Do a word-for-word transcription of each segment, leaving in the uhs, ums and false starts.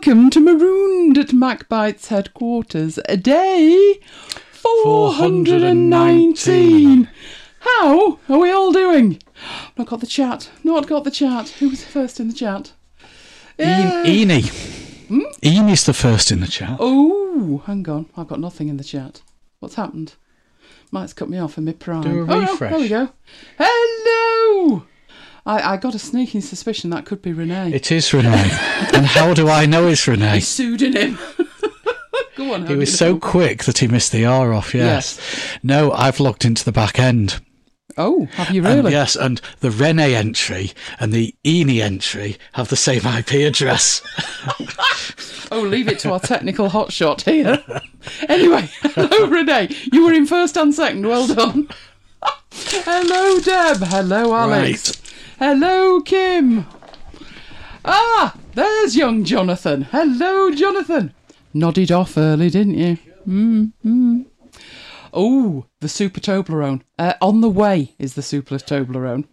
welcome to Marooned at MacBite's headquarters, day four hundred nineteen. How are we all doing? Not got the chat, not got the chat. Who was first in the chat? Yeah. E- Eni. Hmm? Eni's the first in the chat. Oh, hang on, I've got nothing in the chat. What's happened? Mike's cut me off in mid-prime. Do a refresh. Oh, no, there we go. Hello! I, I got a sneaking suspicion that could be Renee. It is Renee. And how do I know it's Renee? He's pseudonym. Go on. He was so quick that he missed the R off, yes. yes. No, I've logged into the back end. Oh, have you really? And yes, and the Renee entry and the Eni entry have the same I P address. Oh, leave it to our technical hotshot here. Anyway, hello, Renee. You were in first and second. Well done. Hello, Deb. Hello, Alex. Right. Hello, Kim. Ah, there's young Jonathan. Hello, Jonathan. Nodded off early, didn't you? Mm-hmm. Oh, the Super Toblerone. Uh, on the way is the Super Toblerone.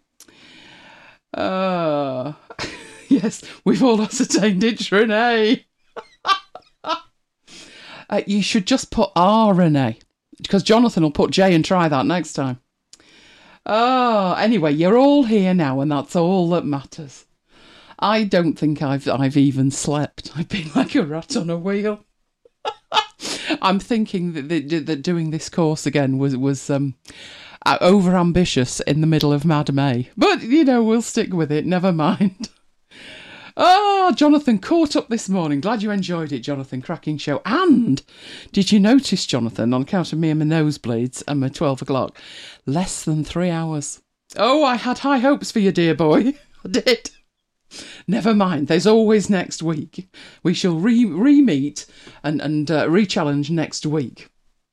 Uh, yes, we've all ascertained it's Renee. uh, you should just put R, Renee, because Jonathan will put J and try that next time. Oh, anyway, you're all here now, and that's all that matters. I don't think I've I've even slept. I've been like a rat on a wheel. I'm thinking that, that, that doing this course again was was um, over ambitious in the middle of Mad May, but you know we'll stick with it. Never mind. Oh, Jonathan caught up this morning. Glad you enjoyed it, Jonathan. Cracking show. And did you notice, Jonathan, on account of me and my nosebleeds and my twelve o'clock, less than three hours. Oh, I had high hopes for you, dear boy. I did. Never mind, there's always next week. We shall re- re-meet and, and uh, re-challenge next week.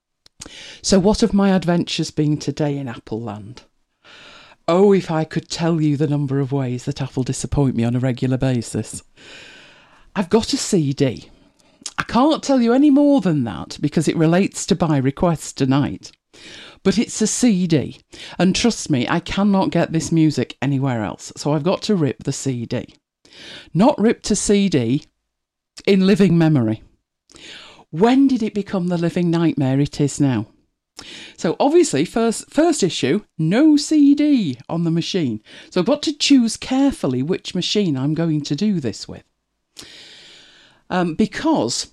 So what have my adventures been today in Apple Land? Oh, if I could tell you the number of ways that Apple disappoint me on a regular basis. I've got a C D. I can't tell you any more than that because it relates to buy requests tonight. But it's a C D, and trust me, I cannot get this music anywhere else, so I've got to rip the C D. Not rip to C D, in living memory. When did it become the living nightmare it is now? So obviously, first first issue, no C D on the machine. So I've got to choose carefully which machine I'm going to do this with. Um, because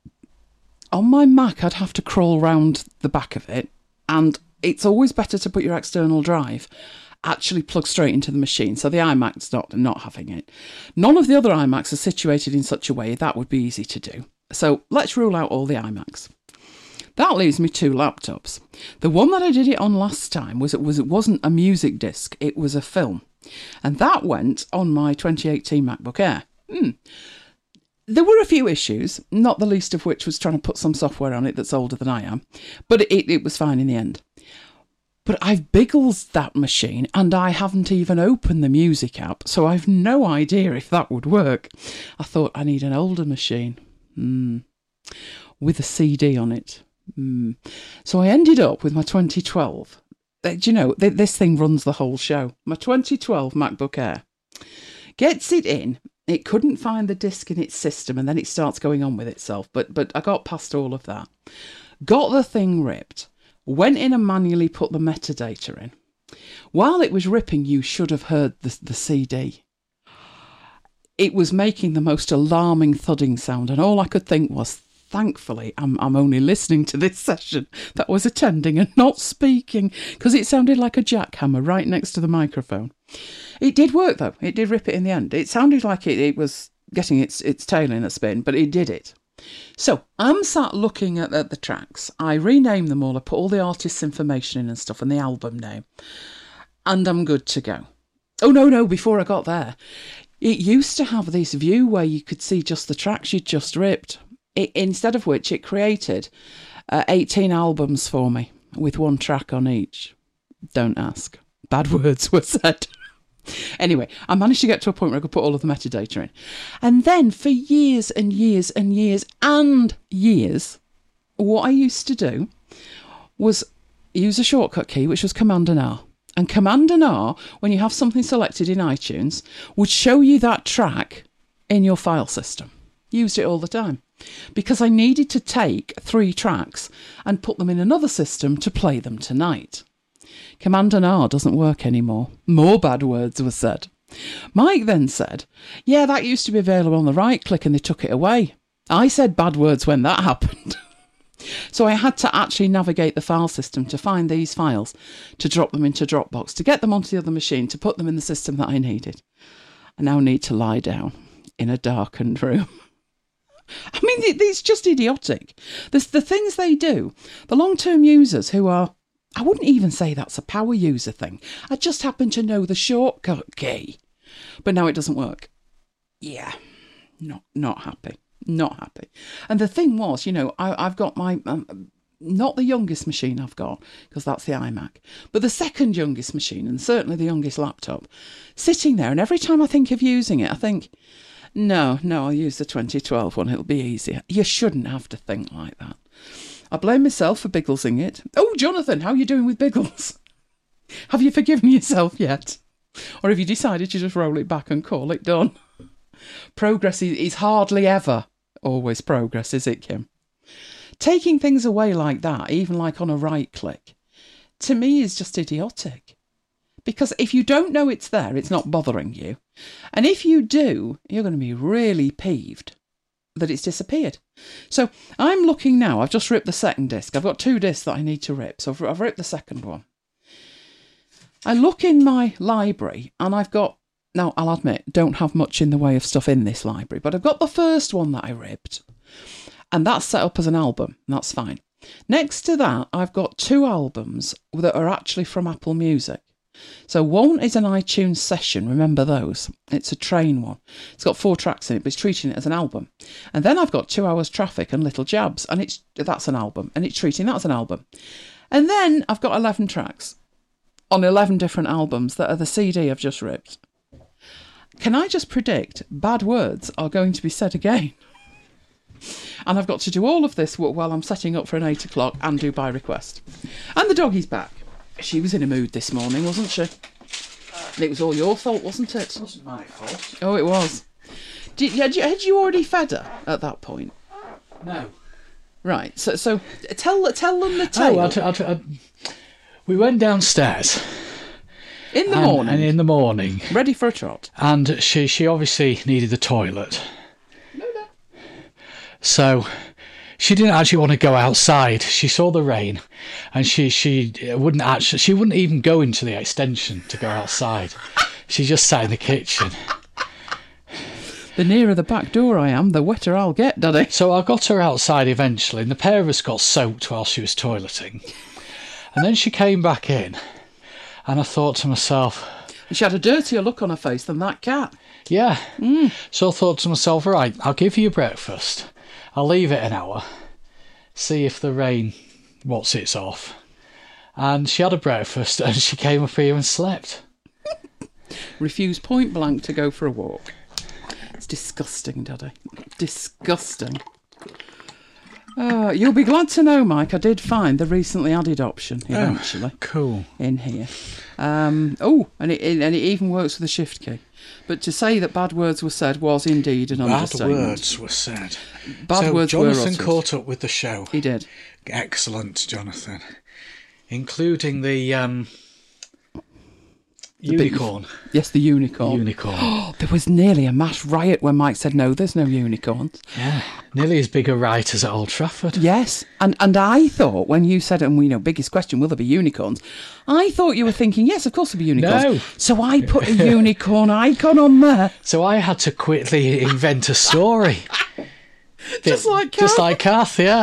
on my Mac, I'd have to crawl round the back of it. And it's always better to put your external drive actually plug straight into the machine. So the iMac's not, not having it. None of the other iMacs are situated in such a way that would be easy to do. So let's rule out all the iMacs. That leaves me two laptops. The one that I did it on last time was it was it wasn't a music disc, it was a film. And that went on my twenty eighteen MacBook Air. Hmm. There were a few issues, not the least of which was trying to put some software on it that's older than I am, but it, it was fine in the end. But I've biggled that machine and I haven't even opened the music app, so I've no idea if that would work. I thought I need an older machine mm. with a C D on it. Mm. So I ended up with my twenty twelve. Do you know, this thing runs the whole show. My twenty twelve MacBook Air gets it in. It couldn't find the disk in its system, and then it starts going on with itself. But but I got past all of that. Got the thing ripped. Went in and manually put the metadata in. While it was ripping, you should have heard the, the C D. It was making the most alarming thudding sound, and all I could think was, thankfully, I'm I'm only listening to this session that was attending and not speaking, because it sounded like a jackhammer right next to the microphone. It did work, though. It did rip it in the end. It sounded like it, it was getting its its tail in a spin, but it did it. So I'm sat looking at, at the tracks. I renamed them all. I put all the artist's information in and stuff and the album name. And I'm good to go. Oh, no, no, before I got there. It used to have this view where you could see just the tracks you'd just ripped. It, instead of which it created uh, eighteen albums for me with one track on each. Don't ask. Bad words were said. Anyway, I managed to get to a point where I could put all of the metadata in. And then for years and years and years and years, what I used to do was use a shortcut key, which was Command and R. And Command and R, when you have something selected in iTunes, would show you that track in your file system. Used it all the time. Because I needed to take three tracks and put them in another system to play them tonight. Command and R doesn't work anymore. More bad words were said. Mike then said, yeah, that used to be available on the right click and they took it away. I said bad words when that happened. So I had to actually navigate the file system to find these files, to drop them into Dropbox, to get them onto the other machine, to put them in the system that I needed. I now need to lie down in a darkened room. I mean, it's just idiotic. There's the things they do. The long-term users who are, I wouldn't even say that's a power user thing. I just happen to know the shortcut key. But now it doesn't work. Yeah, not not happy. Not happy. And the thing was, you know, I, I've got my, um, not the youngest machine I've got, because that's the iMac, but the second youngest machine, and certainly the youngest laptop, sitting there. And every time I think of using it, I think, no, no, I'll use the twenty twelve one. It'll be easier. You shouldn't have to think like that. I blame myself for Bigglesing it. Oh, Jonathan, how are you doing with Biggles? Have you forgiven yourself yet? Or have you decided to just roll it back and call it done? Progress is, is hardly ever always progress, is it, Kim? Taking things away like that, even like on a right click, to me is just idiotic. Because if you don't know it's there, it's not bothering you. And if you do, you're going to be really peeved that it's disappeared. So I'm looking now. I've just ripped the second disc. I've got two discs that I need to rip. So I've, I've ripped the second one. I look in my library and I've got, now I'll admit, don't have much in the way of stuff in this library, but I've got the first one that I ripped. And that's set up as an album. That's fine. Next to that, I've got two albums that are actually from Apple Music. So one is an iTunes session, remember those? It's a train one. It's got four tracks in it, but it's treating it as an album. And then I've got Two Hours Traffic and Little Jabs, and it's that's an album, and it's treating that as an album. And then I've got eleven tracks on eleven different albums that are the C D I've just ripped. Can I just predict bad words are going to be said again? And I've got to do all of this while I'm setting up for an eight o'clock and do by request. And the doggy's back. She was in a mood this morning, wasn't she? And it was all your fault, wasn't it? It wasn't my fault. Oh, it was. Did, had, you, had you already fed her at that point? No. Right, so so tell tell them the tale. Oh, I'll t- I'll t- I'll... We went downstairs. In the and, morning? And in the morning. Ready for a trot. And she, she obviously needed the toilet. No, no. So she didn't actually want to go outside. She saw the rain, and she she wouldn't actually she wouldn't even go into the extension to go outside. She just sat in the kitchen. The nearer the back door I am, the wetter I'll get, Daddy. So I got her outside eventually, and the pair of us got soaked while she was toileting. And then she came back in, and I thought to myself, she had a dirtier look on her face than that cat. Yeah. Mm. So I thought to myself, right, I'll give you breakfast. I'll leave it an hour, see if the rain what's it's off. And she had a breakfast and she came up here and slept. Refused point blank to go for a walk. It's disgusting, Daddy. Disgusting. Uh, you'll be glad to know, Mike, I did find the recently added option eventually. Oh, cool. In here. Um, oh, and it, and it even works with the shift key. But to say that bad words were said was indeed an bad understatement. Bad words were said. Bad so words Jonathan were uttered. Caught up with the show. He did. Excellent, Jonathan. Including the um, the unicorn. Big, yes, the unicorn. The unicorn. Oh, there was nearly a mass riot when Mike said, no, there's no unicorns. Yeah, nearly as big a riot as at Old Trafford. Yes, and and I thought when you said, and we know, biggest question, will there be unicorns? I thought you were thinking, yes, of course there'll be unicorns. No. So I put a unicorn icon on there. So I had to quickly invent a story. Just Bit, like Kath. Just like Kath, yeah.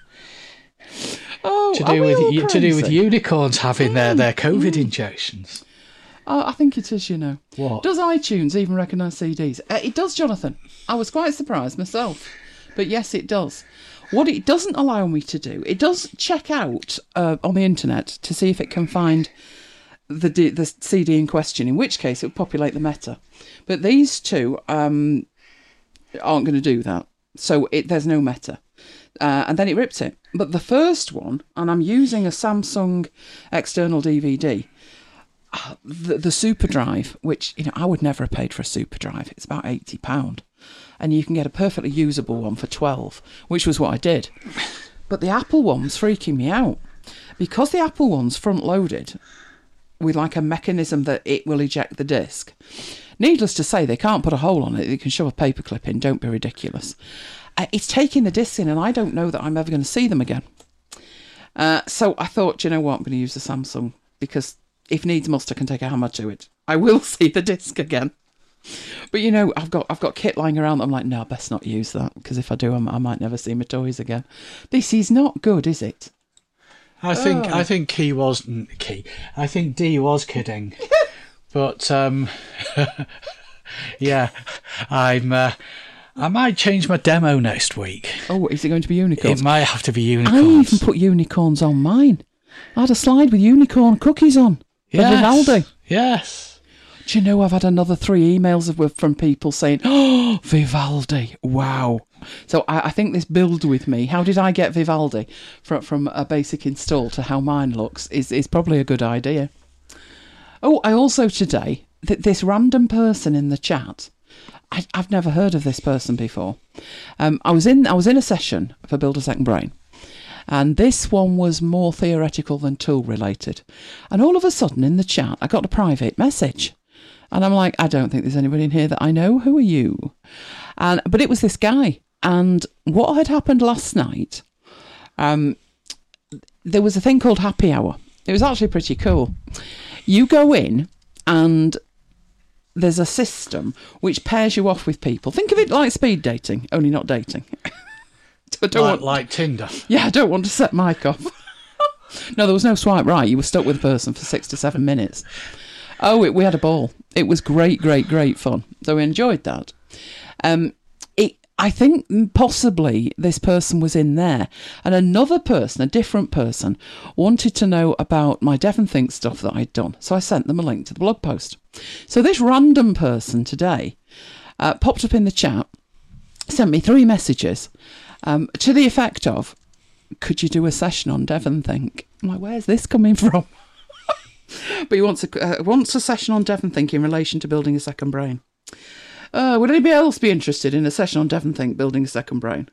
Oh, to are do we all with to do with crazy? unicorns having Mm. their, their COVID injections. Oh, I think it is, you know. What? Does iTunes even recognise C Ds? Uh, it does, Jonathan. I was quite surprised myself. But yes, it does. What it doesn't allow me to do, it does check out uh, on the internet to see if it can find the D- the C D in question, in which case it would populate the meta. But these two um, aren't going to do that. So it, there's no meta. Uh, and then it ripped it. But the first one, and I'm using a Samsung external D V D, uh, the, the Super Drive, which, you know, I would never have paid for a Super Drive. It's about eighty pounds. and you can get a perfectly usable one for twelve, which was what I did. But the Apple one's freaking me out because the Apple one's front loaded with like a mechanism that it will eject the disc. Needless to say, they can't put a hole on it. You can shove a paperclip in. Don't be ridiculous. Uh, it's taking the discs in, and I don't know that I'm ever going to see them again. Uh, so I thought, do you know what? I'm going to use the Samsung because if needs must, I can take a hammer to it. I will see the disc again. But you know, I've got I've got kit lying around. I'm like, no, I best not use that because if I do, I'm, I might never see my toys again. This is not good, is it? I think Oh. I think Key was Key. I think Dee was kidding, but um, yeah, I'm. Uh, I might change my demo next week. Oh, is it going to be unicorns? It might have to be I unicorns. even put unicorns on mine. I had a slide with unicorn cookies on. For yes. Vivaldi. Yes. Do you know I've had another three emails of, from people saying, oh, Vivaldi, wow. So I, I think this build with me, how did I get Vivaldi from, from a basic install to how mine looks is, is probably a good idea. Oh, I also today, th- this random person in the chat, I, I've never heard of this person before. Um, I was in I was in a session for Build a Second Brain, and this one was more theoretical than tool related. And all of a sudden in the chat, I got a private message. And I'm like, I don't think there's anybody in here that I know. Who are you? And but it was this guy. And what had happened last night, um, there was a thing called Happy Hour. It was actually pretty cool. You go in and there's a system which pairs you off with people. Think of it like speed dating, only not dating. I don't Like, want, like Tinder. yeah, I don't want to set Mike off. No, there was no swipe right. You were stuck with a person for six to seven minutes. Oh, it, we had a ball. It was great, great, great fun. So we enjoyed that. Um, it, I think possibly this person was in there, and another person, a different person, wanted to know about my Devon Think stuff that I'd done. So I sent them a link to the blog post. So this random person today uh, popped up in the chat, sent me three messages um, to the effect of, could you do a session on Devon Think? I'm like, where's this coming from? But he wants a, uh, wants a session on Devon Think in relation to building a second brain. Uh, would anybody else be interested in a session on Devon Think building a second brain?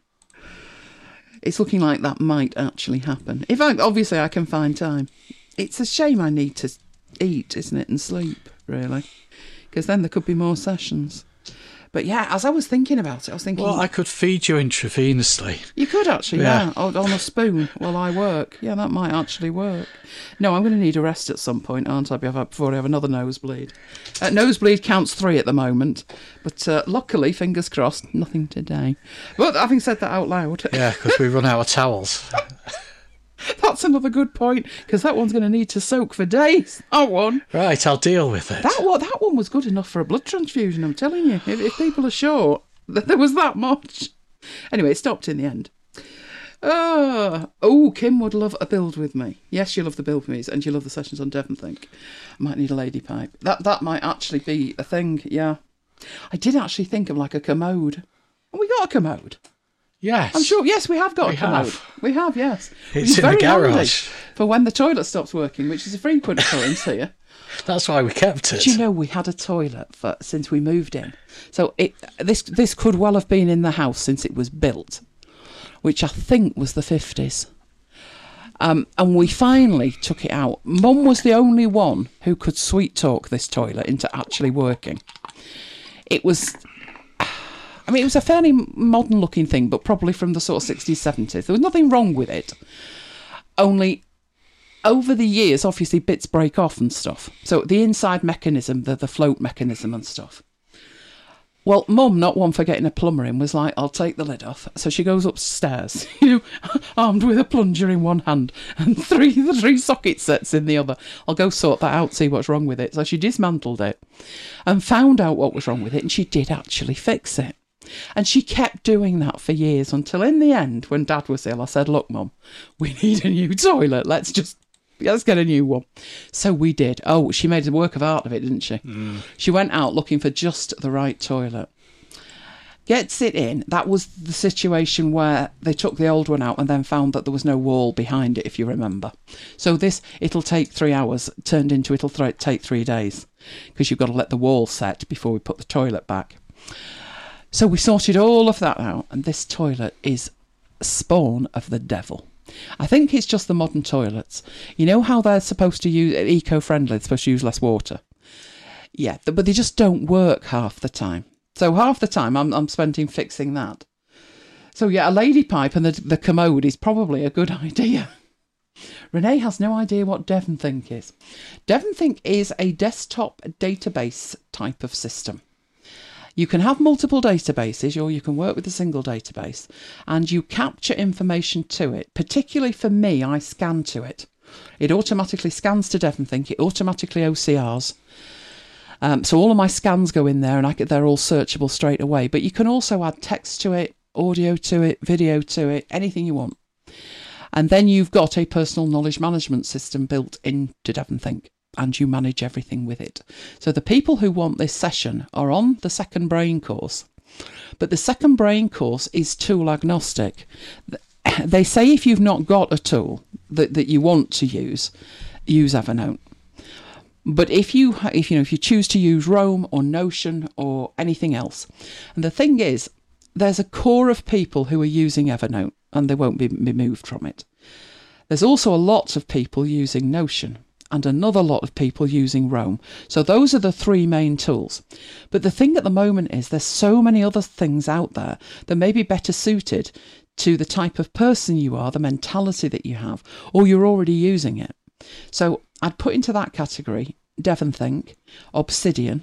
It's looking like that might actually happen. If I, obviously I can find time. It's a shame I need to eat, isn't it, and sleep, really. Because then there could be more sessions. But yeah, as I was thinking about it, I was thinking... Well, I could feed you intravenously. You could actually, yeah, Yeah. on on a spoon while I work. Yeah, that might actually work. No, I'm going to need a rest at some point, aren't I, before I have another nosebleed. Uh, nosebleed counts three at the moment, but uh, luckily, fingers crossed, nothing today. But having said that out loud, Yeah, because we run out of towels. that's another good point, because that one's going to need to soak for days. That one. Right, I'll deal with it. That one, that one was good enough for a blood transfusion, I'm telling you. If, if people are sure that there was that much. Anyway, it stopped in the end. Uh, oh, Kim would love a build with me. Yes, you love the build with me, and you love the sessions on Devon Think. I might need a lady pipe. That that might actually be a thing, yeah. I did actually think of like a commode. And we got a commode. Yes. I'm sure, yes, we have got We a commode. have. We have, yes. Which It's is in the very handy garage. for when the toilet stops working, which is a frequent occurrence here. That's why we kept it. Do you know we had a toilet for since we moved in? So it this this could well have been in the house since it was built, which I think was the fifties. Um, and we finally took it out. Mum was the only one who could sweet talk this toilet into actually working. It was, I mean, it was a fairly modern looking thing, but probably from the sort of sixties, seventies. There was nothing wrong with it. Only over the years, obviously, bits break off and stuff. So the inside mechanism, the, the float mechanism and stuff. Well, Mum, not one for getting a plumber in, was like, I'll take the lid off. So she goes upstairs, you know, armed with a plunger in one hand and three the three socket sets in the other. I'll go sort that out, see what's wrong with it. So she dismantled it and found out what was wrong with it, and she did actually fix it. And she kept doing that for years until in the end, when Dad was ill, I said, look, Mum, we need a new toilet. Let's just... Let's get a new one. So we did. Oh, she made a work of art of it, didn't she? Mm. She went out looking for just the right toilet. Gets it in. That was the situation where they took the old one out and then found that there was no wall behind it, if you remember. So this, it'll take three hours, turned into it'll th- take three days because you've got to let the wall set before we put the toilet back. So we sorted all of that out, and this toilet is spawn of the devil. I think it's just the modern toilets. You know how they're supposed to use eco-friendly, they're supposed to use less water. Yeah, but they just don't work half the time. So half the time I'm I'm spending fixing that. So yeah, a lady pipe and the the commode is probably a good idea. Renee has no idea what DevonThink is. DevonThink is a desktop database type of system. You can have multiple databases, or you can work with a single database, and you capture information to it. Particularly for me, I scan to it. It automatically scans to DevonThink. It automatically O C Rs. Um, so all of my scans go in there, and I get, they're all searchable straight away. But you can also add text to it, audio to it, video to it, anything you want. And then you've got a personal knowledge management system built into DevonThink, and you manage everything with it. So the people who want this session are on the Second Brain course. But the Second Brain course is tool agnostic. They say if you've not got a tool that, that you want to use, use Evernote. But if you if you know if you choose to use Roam or Notion or anything else, and the thing is, there's a core of people who are using Evernote and they won't be, be moved from it. There's also a lot of people using Notion and another lot of people using Roam. So those are the three main tools. But the thing at the moment is there's so many other things out there that may be better suited to the type of person you are, the mentality that you have, or you're already using it. So I'd put into that category DevonThink, Obsidian,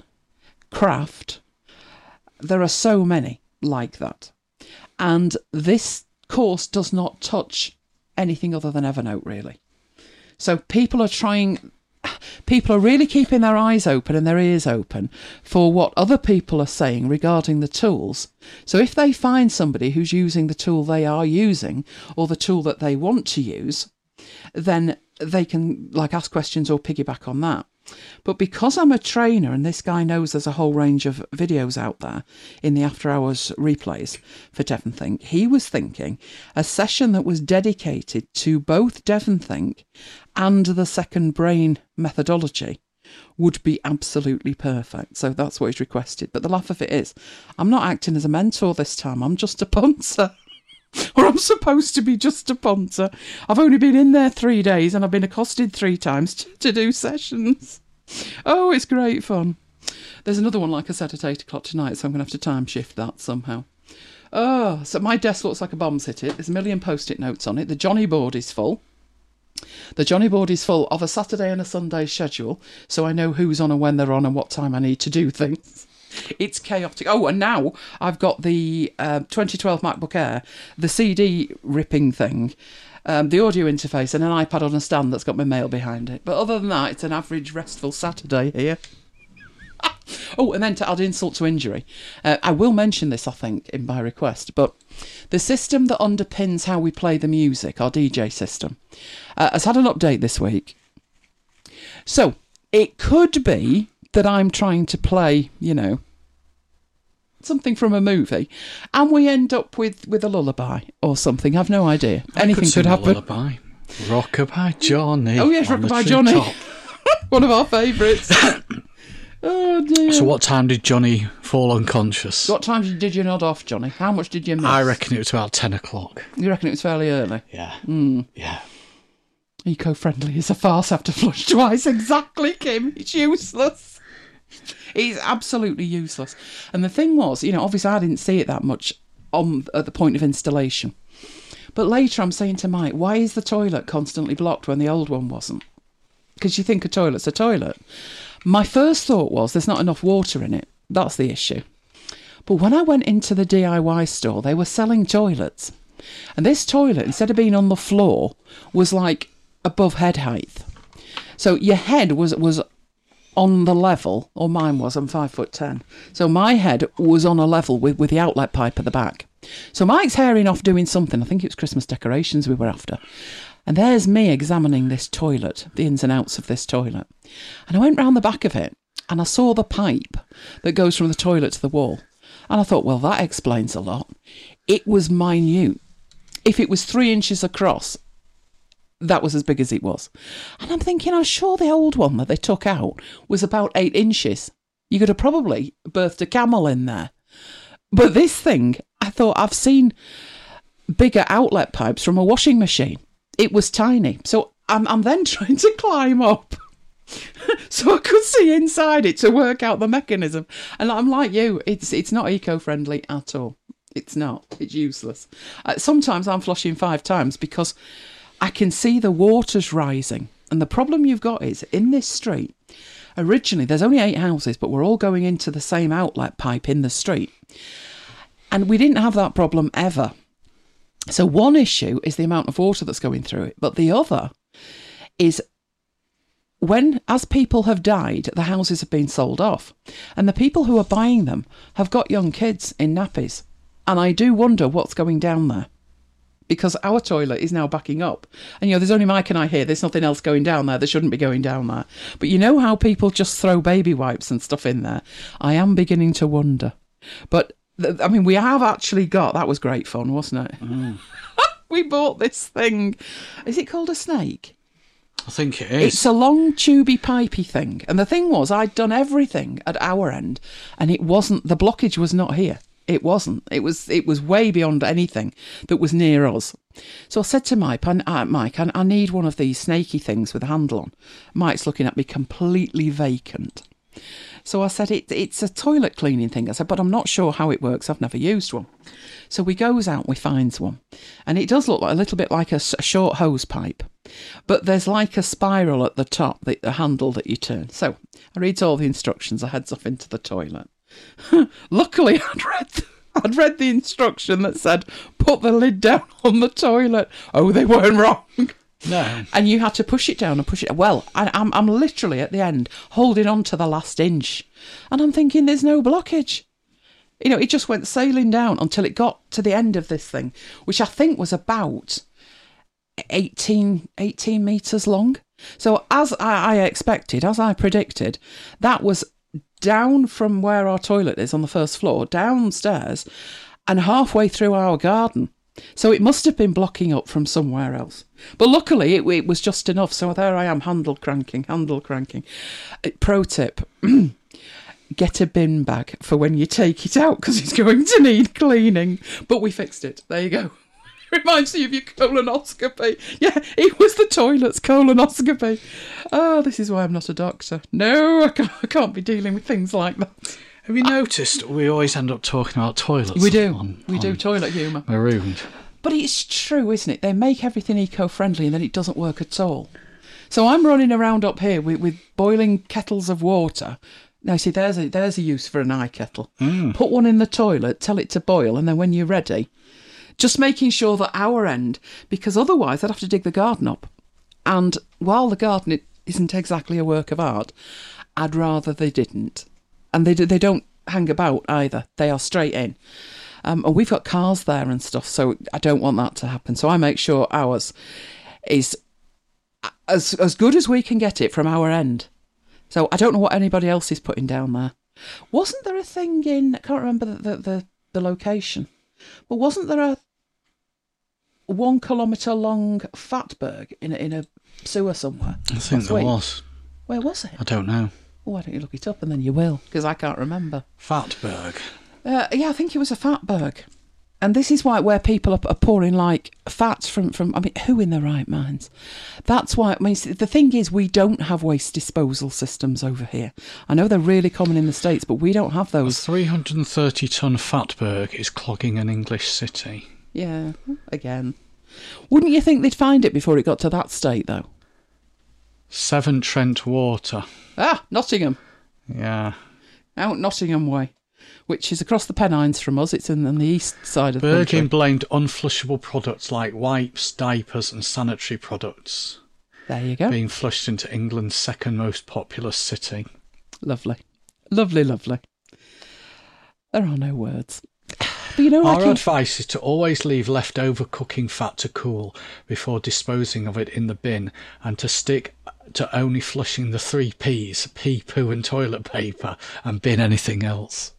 Craft. There are so many like that. And this course does not touch anything other than Evernote, really. So people are trying, people are really keeping their eyes open and their ears open for what other people are saying regarding the tools. So if they find somebody who's using the tool they are using, or the tool that they want to use, then they can like ask questions or piggyback on that. But because I'm a trainer and this guy knows there's a whole range of videos out there in the after hours replays for DevonThink, he was thinking a session that was dedicated to both DevonThink and the Second Brain methodology would be absolutely perfect. So that's what he's requested. But the laugh of it is, I'm not acting as a mentor this time. I'm just a punter. Or I'm supposed to be just a punter. I've only been in there three days and I've been accosted three times to, to do sessions. Oh, it's great fun. There's another one, like I said, at eight o'clock tonight, so I'm going to have to time shift that somehow. Oh, so my desk looks like a bomb's hit it. There's a million post-it notes on it. The Johnny board is full. The Johnny board is full of a Saturday and a Sunday schedule, so I know who's on and when they're on and what time I need to do things. It's chaotic. Oh, and now I've got the uh, twenty twelve MacBook Air, the C D ripping thing, um, the audio interface, and an iPad on a stand that's got my mail behind it. But other than that, it's an average restful Saturday here. Oh, and then to add insult to injury, uh, I will mention this, I think, in by request, but the system that underpins how we play the music, our D J system, uh, has had an update this week. So it could be that I'm trying to play, you know, something from a movie, and we end up with, with a lullaby or something. I've no idea. I Anything could, could happen. Lullaby. Rockabye Johnny. Oh yes, Rockabye Johnny. One of our favourites. Oh dear. So what time did Johnny fall unconscious? What time did you nod off, Johnny? How much did you miss? I reckon it was about ten o'clock. You reckon it was fairly early? Yeah. Mm. Yeah. Eco-friendly is a farce after flush twice. Exactly, Kim. It's useless. It's absolutely useless. And the thing was, you know, obviously I didn't see it that much on at the point of installation. But later I'm saying to Mike, why is the toilet constantly blocked when the old one wasn't? Because you think a toilet's a toilet. My first thought was there's not enough water in it. That's the issue. But when I went into the D I Y store, they were selling toilets. And this toilet, instead of being on the floor, was like above head height. So your head was was on the level, or mine was, I'm five foot ten. So my head was on a level with, with the outlet pipe at the back. So Mike's hairing off doing something. I think it was Christmas decorations we were after. And there's me examining this toilet, the ins and outs of this toilet. And I went round the back of it and I saw the pipe that goes from the toilet to the wall. And I thought, well, that explains a lot. It was minute. If it was three inches across, that was as big as it was. And I'm thinking, I'm sure the old one that they took out was about eight inches. You could have probably birthed a camel in there. But this thing, I thought I've seen bigger outlet pipes from a washing machine. It was tiny. So I'm, I'm then trying to climb up so I could see inside it to work out the mechanism. And I'm like you, it's it's not eco-friendly at all. It's not. It's useless. Uh, sometimes I'm flushing five times because I can see the water's rising. And the problem you've got is, in this street, originally there's only eight houses, but we're all going into the same outlet pipe in the street. And we didn't have that problem ever. So one issue is the amount of water that's going through it. But the other is when, as people have died, the houses have been sold off. And the people who are buying them have got young kids in nappies. And I do wonder what's going down there. Because our toilet is now backing up. And, you know, there's only Mike and I here. There's nothing else going down there. There shouldn't be going down there. But you know how people just throw baby wipes and stuff in there? I am beginning to wonder. But, th- I mean, we have actually got... That was great fun, wasn't it? Mm. We bought this thing. Is it called a snake? I think it is. It's a long, tubey, pipey thing. And the thing was, I'd done everything at our end. And it wasn't... The blockage was not here. It wasn't. It was It was way beyond anything that was near us. So I said to Mike, I, uh, Mike, I, I need one of these snaky things with a handle on. Mike's looking at me completely vacant. So I said, it, it's a toilet cleaning thing. I said, but I'm not sure how it works. I've never used one. So we goes out and we finds one. And it does look like a little bit like a, a short hose pipe. But there's like a spiral at the top, the, the handle that you turn. So I read all the instructions. I heads off into the toilet. Luckily, I'd read, I'd read the instruction that said, put the lid down on the toilet. Oh, they weren't wrong. No. And you had to push it down and push it. Well, I, I'm, I'm literally at the end holding on to the last inch. And I'm thinking there's no blockage. You know, it just went sailing down until it got to the end of this thing, which I think was about eighteen, eighteen metres long. So as I, I expected, as I predicted, that was down from where our toilet is on the first floor, downstairs, and halfway through our garden. So it must have been blocking up from somewhere else. But luckily, it, it was just enough. So there I am, handle cranking, handle cranking. Uh, pro tip, get a bin bag for when you take it out, because it's going to need cleaning. But we fixed it. There you go. Reminds you of your colonoscopy. Yeah, it was the toilet's colonoscopy. Oh, this is why I'm not a doctor. No, I can't, I can't be dealing with things like that. Have you noticed we always end up talking about toilets? We do. On, we on do, toilet humour. Marooned. But it's true, isn't it? They make everything eco-friendly and then it doesn't work at all. So I'm running around up here with, with boiling kettles of water. Now, see, there's a, there's a use for an eye kettle. Mm. Put one in the toilet, tell it to boil, and then when you're ready... Just making sure that our end, because otherwise I'd have to dig the garden up. And while the garden isn't exactly a work of art, I'd rather they didn't. And they do, they don't hang about either. They are straight in. Um, and we've got cars there and stuff, so I don't want that to happen. So I make sure ours is as as good as we can get it from our end. So I don't know what anybody else is putting down there. Wasn't there a thing in, I can't remember the, the, the, the location, but wasn't there a one kilometre long fatberg in a, in a sewer somewhere? I think there was. Where was it? I don't know. Oh, why don't you look it up and then you will, because I can't remember. Fatberg. Uh, yeah, I think it was a fatberg. And this is why where people are, are pouring like fats from, from, I mean, who in their right minds? That's why, I mean, the thing is, we don't have waste disposal systems over here. I know they're really common in the States, but we don't have those. A three hundred thirty tonne fatberg is clogging an English city. Yeah, again. Wouldn't you think they'd find it before it got to that state, though? Severn Trent Water. Ah, Nottingham. Yeah. Out Nottingham way, which is across the Pennines from us. It's in on the east side of the Bergin country. blamed unflushable products like wipes, diapers and sanitary products. There you go. Being flushed into England's second most populous city. Lovely. Lovely, lovely. There are no words. But you know, Our like advice is to always leave leftover cooking fat to cool before disposing of it in the bin, and to stick to only flushing the three P's, pee, poo and toilet paper, and bin anything else.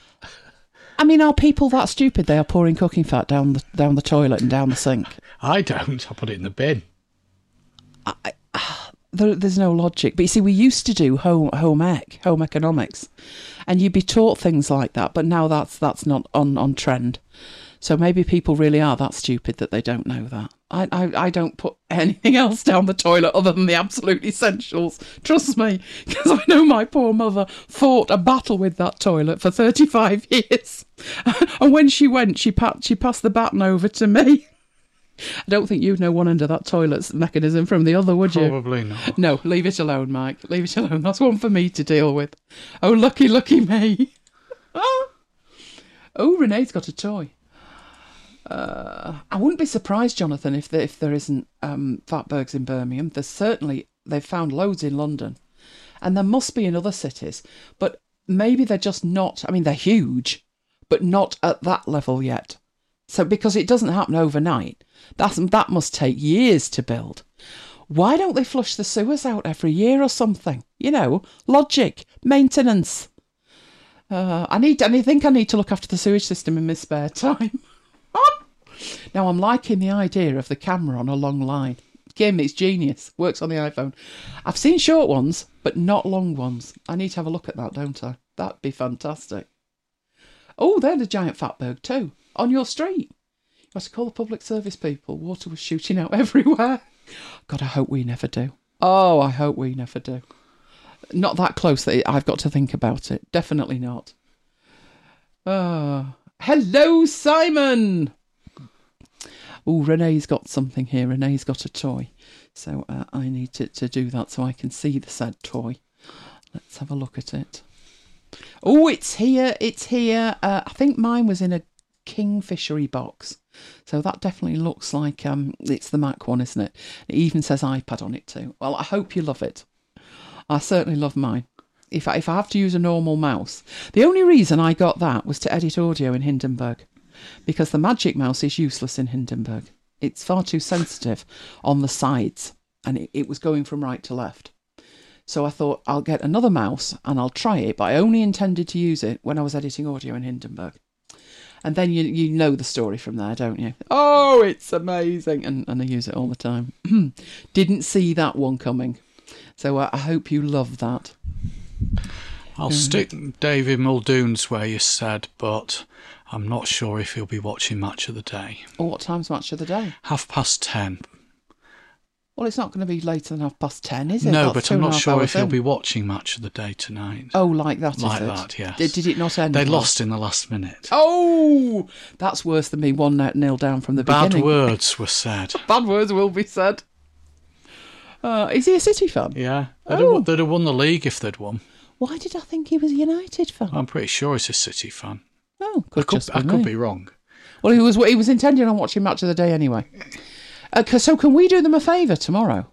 I mean, are people that stupid they are pouring cooking fat down the, down the toilet and down the sink? I don't. I put it in the bin. I, there, there's no logic. But you see, we used to do home home ec, home economics, and you'd be taught things like that. But now that's that's not on, on trend. So maybe people really are that stupid that they don't know that. I, I, I don't put anything else down the toilet other than the absolute essentials. Trust me, because I know my poor mother fought a battle with that toilet for thirty-five years. And when she went, she, pat, she passed the baton over to me. I don't think you'd know one end of that toilet's mechanism from the other, would you? Probably not. No, leave it alone, Mike. Leave it alone. That's one for me to deal with. Oh, lucky, lucky me. Oh, Renee's got a toy. Uh, I wouldn't be surprised, Jonathan, if there, if there isn't um, Fatbergs in Birmingham. There's certainly, they've found loads in London. And there must be in other cities. But maybe they're just not, I mean, they're huge, but not at that level yet. So because it doesn't happen overnight, that's, that must take years to build. Why don't they flush the sewers out every year or something? You know, logic, maintenance. Uh, I need. I think I need to look after the sewage system in my spare time. Now I'm liking the idea of the camera on a long line. Kim, it's genius. Works on the iPhone. I've seen short ones, but not long ones. I need to have a look at that, don't I? That'd be fantastic. Oh, there's a giant fatberg too. On your street. You have to call the public service people. Water was shooting out everywhere. God, I hope we never do. Oh, I hope we never do. Not that close that I've got to think about it. Definitely not. Oh. Hello, Simon. Oh, Renee's got something here. Renee's got a toy. So uh, I need to, to do that so I can see the said toy. Let's have a look at it. Oh, it's here. It's here. Uh, I think mine was in a Kingfishery box. So that definitely looks like um, it's the Mac one, isn't it? It even says iPad on it too. Well, I hope you love it. I certainly love mine. If I, if I have to use a normal mouse. The only reason I got that was to edit audio in Hindenburg. Because the Magic Mouse is useless in Hindenburg. It's far too sensitive on the sides. And it, it was going from right to left. So I thought, I'll get another mouse and I'll try it. But I only intended to use it when I was editing audio in Hindenburg. And then you you know the story from there, don't you? Oh, it's amazing. And, and I use it all the time. Didn't see that one coming. So uh, I hope you love that. I'll stick David Muldoon's where you said, but I'm not sure if he'll be watching Match of the Day. Oh, what time's Match of the Day? Half past ten. Well, it's not going to be later than half past ten, is it? No, That's but I'm not sure if in. he'll be watching Match of the Day tonight. Oh, like that, is Like it? that, yes. Did, did it not end? They well? lost in the last minute. Oh, that's worse than me one nil down from the Bad beginning. words were said. Bad words will be said. Uh, is he a City fan? Yeah. They'd, Oh. have, they'd have won the league if they'd won. Why did I think he was a United fan? I'm pretty sure he's a City fan. Oh, I could could, just I be could me. be wrong. Well, he was he was intending on watching Match of the Day anyway. Uh, 'cause- so can we do them a favour tomorrow?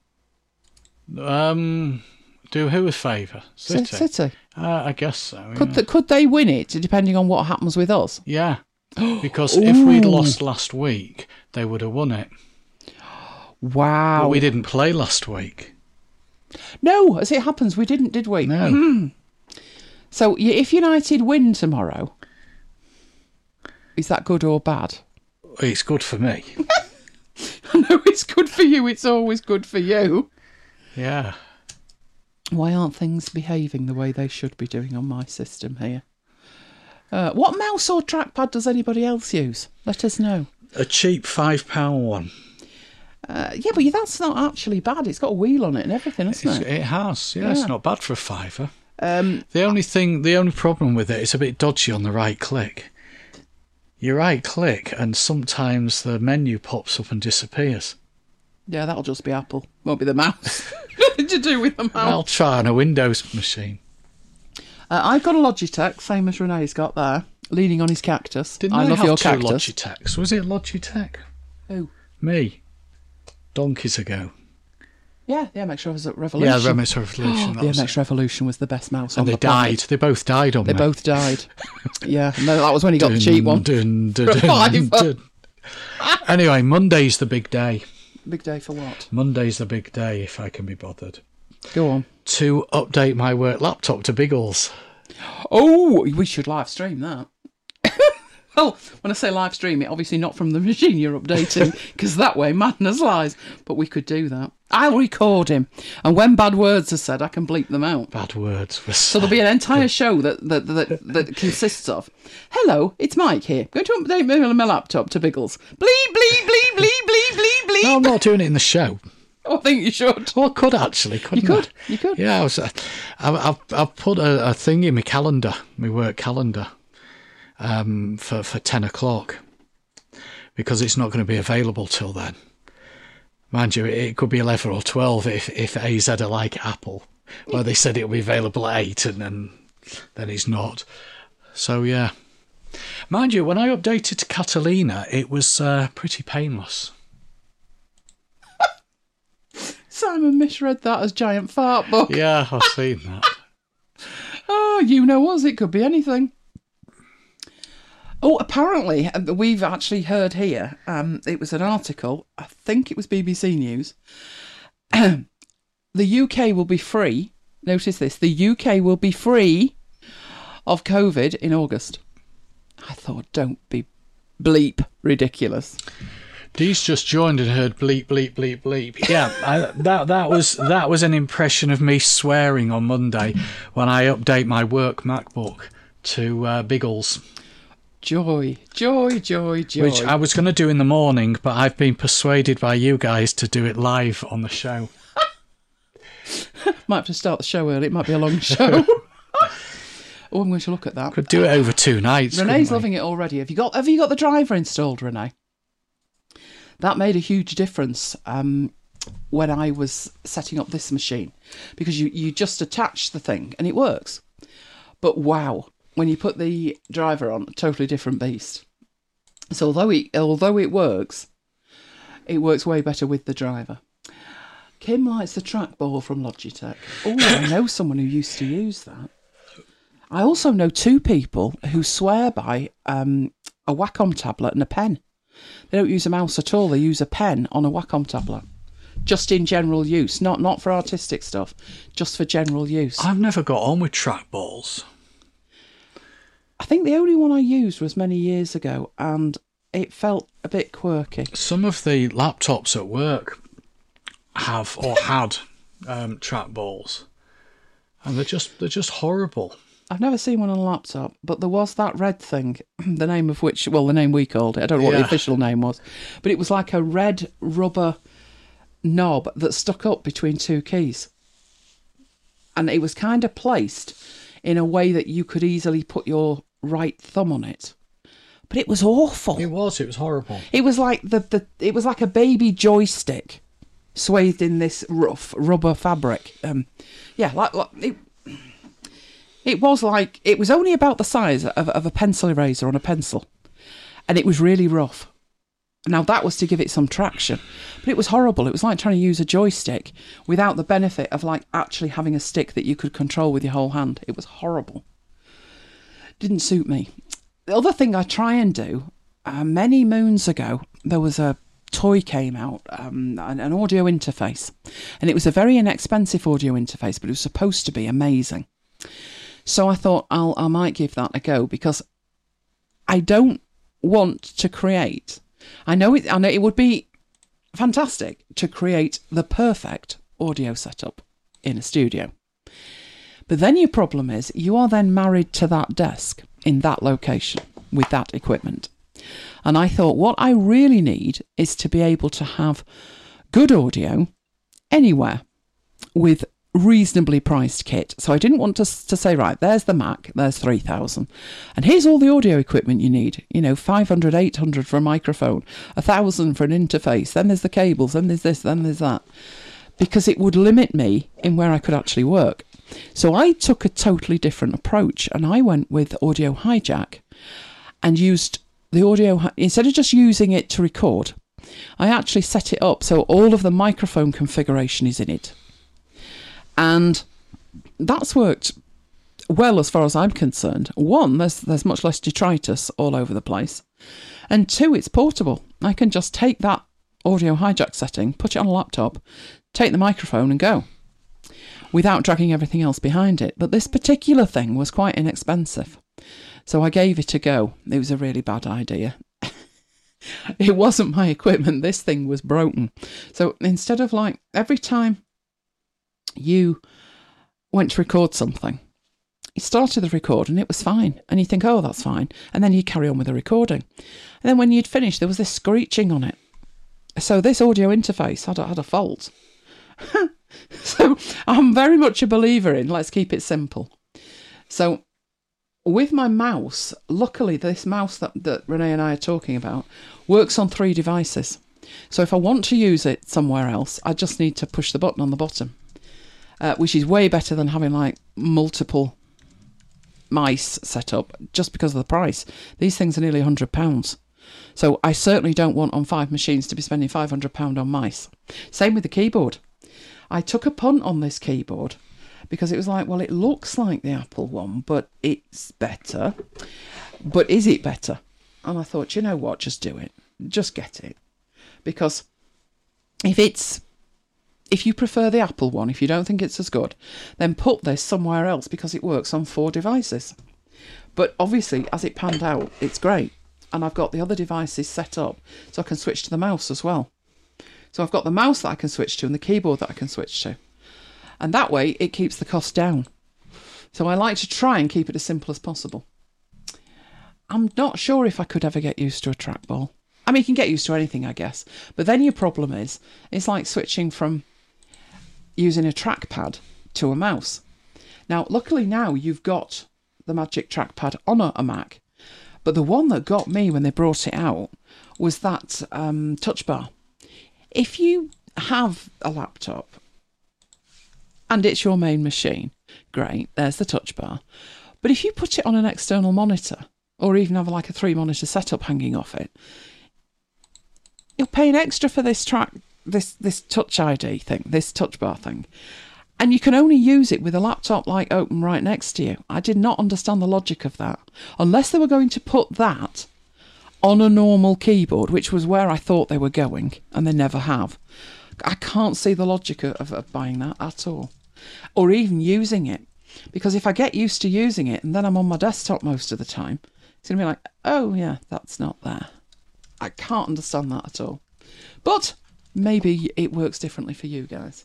Um, do who a favour? C- City? City. Uh, I guess so. Could yeah. th- could they win it, depending on what happens with us? Yeah. Because if we'd Ooh. lost last week, they would have won it. Wow. But we didn't play last week. No, as it happens, we didn't, did we? No. So y- if United win tomorrow, is that good or bad? It's good for me. No, it's good for you. It's always good for you. Yeah. Why aren't things behaving the way they should be doing on my system here? Uh, what mouse or trackpad does anybody else use? Let us know. A cheap five pound one. Uh, yeah, but that's not actually bad. It's got a wheel on it and everything, It's, hasn't it? it has. Yeah, Yeah. it's not bad for a fiver. Um, The only thing, the only problem with it, it's a bit dodgy on the right click. You right click and sometimes the menu pops up and disappears. yeah, that'll just be Apple. Won't be the mouse. Nothing to do with the mouse. I'll try on a Windows machine. Uh, I've got a Logitech, same as Renee's got there, leaning on his cactus. Didn't I I love have your two cactus. Logitechs? Was it Logitech? Who? Me. Donkeys ago. Yeah, the M X Revolution. Yeah, the M S Revolution. that the was M X it. Revolution was the best mouse And on they the planet. died. They both died on They me. both died. Yeah, no, that was when he got the cheap one. Dun, dun, For a dun, fiver. dun. Anyway, Monday's the big day. Big day for what? Monday's the big day, if I can be bothered. Go on. To update my work laptop to Biggles. Oh, we should live stream that. Well, when I say live stream it, obviously not from the machine you're updating, because that way madness lies. But we could do that. I'll record him, and when bad words are said, I can bleep them out. Bad words were said. So there'll be an entire show that that, that, that consists of, hello, it's Mike here. Going to update my, my laptop to Biggles. Bleep, bleep, bleep, bleep, bleep, bleep, bleep. No, I'm not doing it in the show. Oh, I think you should. Well, I could actually, couldn't You could. I? You could. Yeah, I was, uh, I, I've, I've put a, a thing in my calendar, my work calendar, um, for, for ten o'clock, because it's not going to be available till then. Mind you, it could be eleven or twelve if, if A Z are like Apple, where they said it'll be available at eight and then, then it's not. So, yeah. Mind you, when I updated to Catalina, it was uh, pretty painless. Simon misread that as Giant Fart Book. Yeah, I've seen that. Oh, you know us, it could be anything. Oh, apparently, we've actually heard here, um, it was an article, I think it was B B C News. The U K will be free, notice this, the U K will be free of COVID in August. I thought, don't be bleep ridiculous. Dee's just joined and heard bleep, bleep, bleep, bleep. Yeah, I, that that was that was an impression of me swearing on Monday when I update my work MacBook to uh, Biggles. Joy, joy, joy, joy. Which I was going to do in the morning, but I've been persuaded by you guys to do it live on the show. Might have to start the show early. It might be a long show. Oh, I'm going to look at that. Could do it over two nights. Renee's loving it already. Have you got Have you got the driver installed, Renee? That made a huge difference um, when I was setting up this machine, because you, you just attach the thing and it works. But wow, when you put the driver on, a totally different beast. So although it, although it works, it works way better with the driver. Kim likes the trackball from Logitech. Oh, I know someone who used to use that. I also know two people who swear by um, a Wacom tablet and a pen. They don't use a mouse at all. They use a pen on a Wacom tablet. Just in general use. Not not for artistic stuff. Just for general use. I've never got on with trackballs. I think the only one I used was many years ago, and it felt a bit quirky. Some of the laptops at work have or had um, trackballs. And they're just they're just horrible. I've never seen one on a laptop, but there was that red thing, the name of which, well, the name we called it, I don't know what Yeah. the official name was, but it was like a red rubber knob that stuck up between two keys. And it was kind of placed in a way that you could easily put your right thumb on it. But it was awful. It was, it was horrible. It was like the, the it was like a baby joystick swathed in this rough rubber fabric. Um, yeah, like, like it, It was like, it was only about the size of, of a pencil eraser on a pencil. And it was really rough. Now, that was to give it some traction. But it was horrible. It was like trying to use a joystick without the benefit of like actually having a stick that you could control with your whole hand. It was horrible. Didn't suit me. The other thing I try and do, uh, many moons ago, there was a toy came out, um, an, an audio interface. And it was a very inexpensive audio interface, but it was supposed to be amazing. So I thought I'll I might give that a go, because I don't want to create. I know it. I know it would be fantastic to create the perfect audio setup in a studio. But then your problem is you are then married to that desk in that location with that equipment. And I thought what I really need is to be able to have good audio anywhere with reasonably priced kit. So I didn't want to, to say, right, there's the Mac, there's three thousand. And here's all the audio equipment you need. You know, five hundred, eight hundred for a microphone, one thousand for an interface, then there's the cables, then there's this, then there's that. Because it would limit me in where I could actually work. So I took a totally different approach, and I went with Audio Hijack and used the audio, instead of just using it to record, I actually set it up so all of the microphone configuration is in it. And that's worked well as far as I'm concerned. One, there's there's much less detritus all over the place. And two, it's portable. I can just take that Audio Hijack setting, put it on a laptop, take the microphone and go, without dragging everything else behind it. But this particular thing was quite inexpensive. So I gave it a go. It was a really bad idea. It wasn't my equipment. This thing was broken. So instead of like every time you went to record something, you started the record and it was fine. And you think, oh, that's fine. And then you carry on with the recording. And then when you'd finished, there was this screeching on it. So this audio interface had a, had a fault. So I'm very much a believer in let's keep it simple. So with my mouse, luckily this mouse that, that Renee and I are talking about works on three devices. So if I want to use it somewhere else, I just need to push the button on the bottom, uh, which is way better than having like multiple mice set up just because of the price. These things are nearly one hundred pounds. So I certainly don't want on five machines to be spending five hundred pounds on mice. Same with the keyboard. I took a punt on this keyboard because it was like, well, it looks like the Apple one, but it's better. But is it better? And I thought, you know what, just do it. Just get it. Because if it's, if you prefer the Apple one, if you don't think it's as good, then put this somewhere else because it works on four devices. But obviously, as it panned out, it's great. And I've got the other devices set up so I can switch to the mouse as well. So I've got the mouse that I can switch to and the keyboard that I can switch to. And that way it keeps the cost down. So I like to try and keep it as simple as possible. I'm not sure if I could ever get used to a trackball. I mean, you can get used to anything, I guess. But then your problem is, it's like switching from using a trackpad to a mouse. Now, luckily now you've got the Magic Trackpad on a, a Mac. But the one that got me when they brought it out was that um, touch bar. If you have a laptop and it's your main machine, great, there's the touch bar. But if you put it on an external monitor or even have like a three monitor setup hanging off it, you're paying extra for this track, this, this touch I D thing, this touch bar thing. And you can only use it with a laptop like open right next to you. I did not understand the logic of that. Unless they were going to put that on a normal keyboard, which was where I thought they were going, and they never have. I can't see the logic of, of buying that at all. Or even using it. Because if I get used to using it, and then I'm on my desktop most of the time, it's going to be like, oh yeah, that's not there. I can't understand that at all. But maybe it works differently for you guys.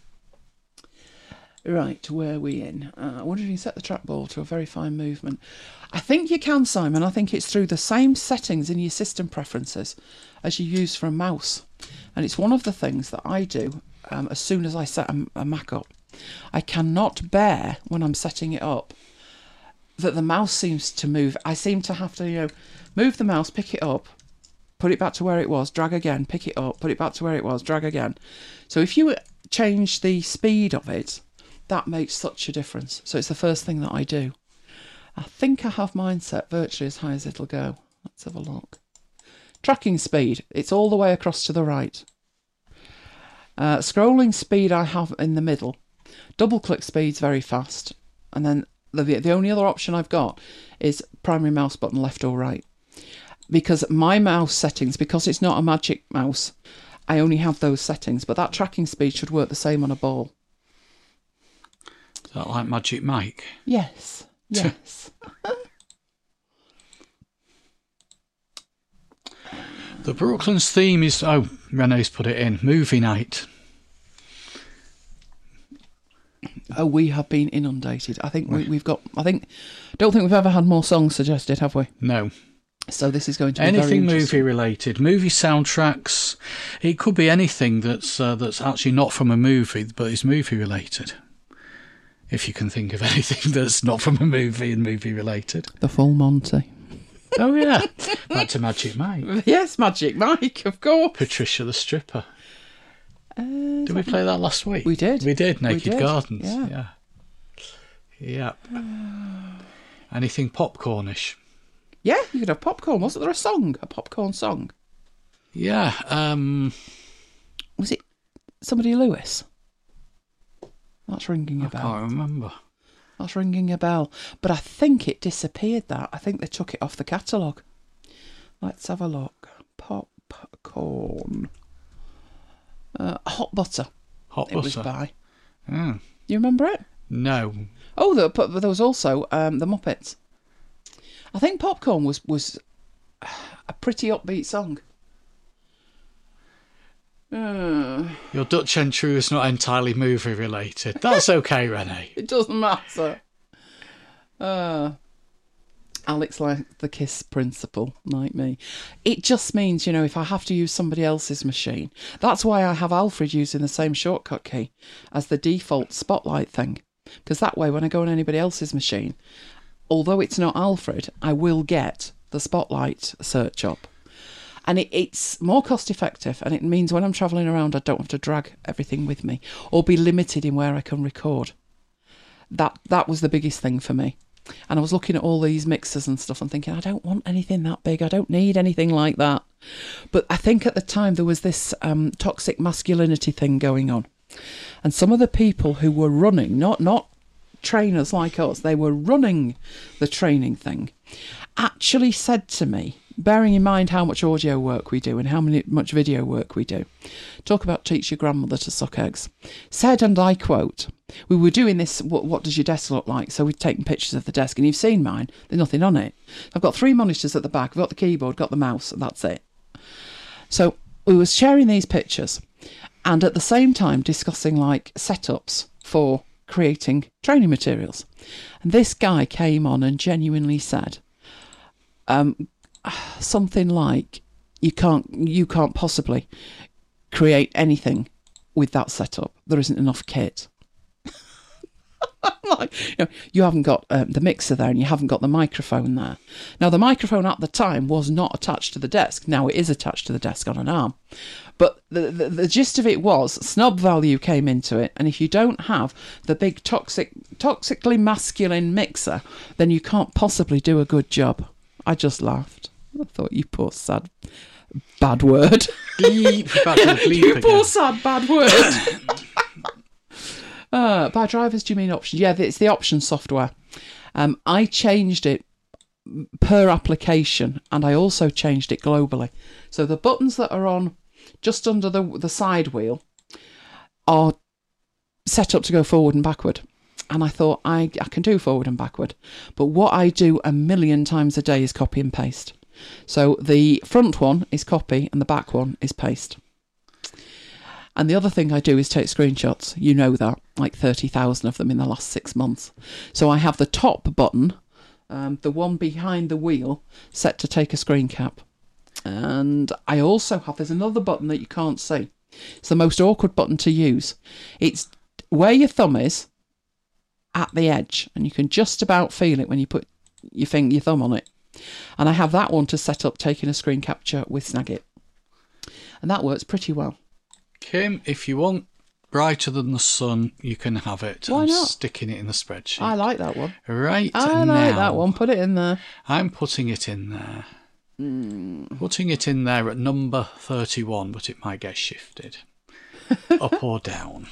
Right, where are we in? Uh, I wonder if you can set the trackball to a very fine movement. I think you can, Simon. I think it's through the same settings in your system preferences as you use for a mouse. And it's one of the things that I do um, as soon as I set a, a Mac up. I cannot bear when I'm setting it up that the mouse seems to move. I seem to have to, you know, move the mouse, pick it up, put it back to where it was, drag again, pick it up, put it back to where it was, drag again. So if you change the speed of it, that makes such a difference. So it's the first thing that I do. I think I have mine set virtually as high as it'll go. Let's have a look. Tracking speed, it's all the way across to the right. Uh, scrolling speed I have in the middle. Double click speed's very fast. And then the, the only other option I've got is primary mouse button left or right. Because my mouse settings, because it's not a Magic Mouse, I only have those settings. But that tracking speed should work the same on a ball. Is that like Magic Mike? Yes, yes. The Brooklands theme is, oh, Renee's put it in, movie night. Oh, we have been inundated. I think we, we've got, I think, don't think we've ever had more songs suggested, have we? No. So this is going to be anything very movie related, movie soundtracks. It could be anything that's uh, that's actually not from a movie, but is movie related. If you can think of anything that's not from a movie and movie related. The Full Monty. Oh yeah, back to Magic Mike. Yes, Magic Mike, of course. Patricia the Stripper. Uh, did we play that last week? We did. We did. Naked we did. Gardens. Yeah. Yeah. Yep. Anything popcornish? Yeah, you could have popcorn. Wasn't there a song? A popcorn song? Yeah. Um, Was it somebody Lewis? That's ringing a I bell. can't remember. That's ringing a bell. But I think it disappeared, that. I think they took it off the catalogue. Let's have a look. Popcorn. Uh, Hot Butter. Hot it Butter. was by. Oh. You remember it? No. Oh, the, but there was also um, the Muppets. I think Popcorn was was a pretty upbeat song. Uh, Your Dutch entry is not entirely movie related. That's okay, Renee. it doesn't matter. Uh, Alex likes the KISS principle, like me. It just means, you know, if I have to use somebody else's machine, that's why I have Alfred using the same shortcut key as the default spotlight thing. Because that way, when I go on anybody else's machine, although it's not Alfred, I will get the spotlight search up. And it, it's more cost effective, and it means when I'm travelling around, I don't have to drag everything with me or be limited in where I can record. That that was the biggest thing for me. And I was looking at all these mixers and stuff and thinking, I don't want anything that big. I don't need anything like that. But I think at the time there was this um, toxic masculinity thing going on. And some of the people who were running, not not trainers like us, they were running the training thing, actually said to me, bearing in mind how much audio work we do and how many, much video work we do, talk about teach your grandmother to suck eggs, said, and I quote, we were doing this, what, what does your desk look like? So we'd taken pictures of the desk, and you've seen mine, there's nothing on it. I've got three monitors at the back, I've got the keyboard, got the mouse, and that's it. So we were sharing these pictures and at the same time discussing like setups for creating training materials. And this guy came on and genuinely said, um, something like, you can't you can't possibly create anything with that setup. There isn't enough kit. Like, you know, you haven't got um, the mixer there and you haven't got the microphone there. Now, the microphone at the time was not attached to the desk. Now it is attached to the desk on an arm. But the, the, the gist of it was snob value came into it. And if you don't have the big toxic, toxically masculine mixer, then you can't possibly do a good job. I just laughed. I thought, you poor sad bad word. Bleep, back to the bleep you again. poor sad bad word. Uh, by drivers, do you mean options? Yeah, it's the option software. Um, I changed it per application, and I also changed it globally. So the buttons that are on just under the the side wheel are set up to go forward and backward. And I thought, I, I can do forward and backward. But what I do a million times a day is copy and paste. So the front one is copy and the back one is paste. And the other thing I do is take screenshots. You know that, like thirty thousand of them in the last six months. So I have the top button, um, the one behind the wheel, set to take a screen cap. And I also have, there's another button that you can't see. It's the most awkward button to use. It's where your thumb is at the edge, and you can just about feel it when you put your finger, your thumb on it. And I have that one to set up taking a screen capture with Snagit. And that works pretty well. Kim, if you want brighter than the sun, you can have it. Why I'm not? Sticking it in the spreadsheet. I like that one. Right I now, like that one. Put it in there. I'm putting it in there. Mm. Putting it in there at number thirty-one, but it might get shifted. Up or down.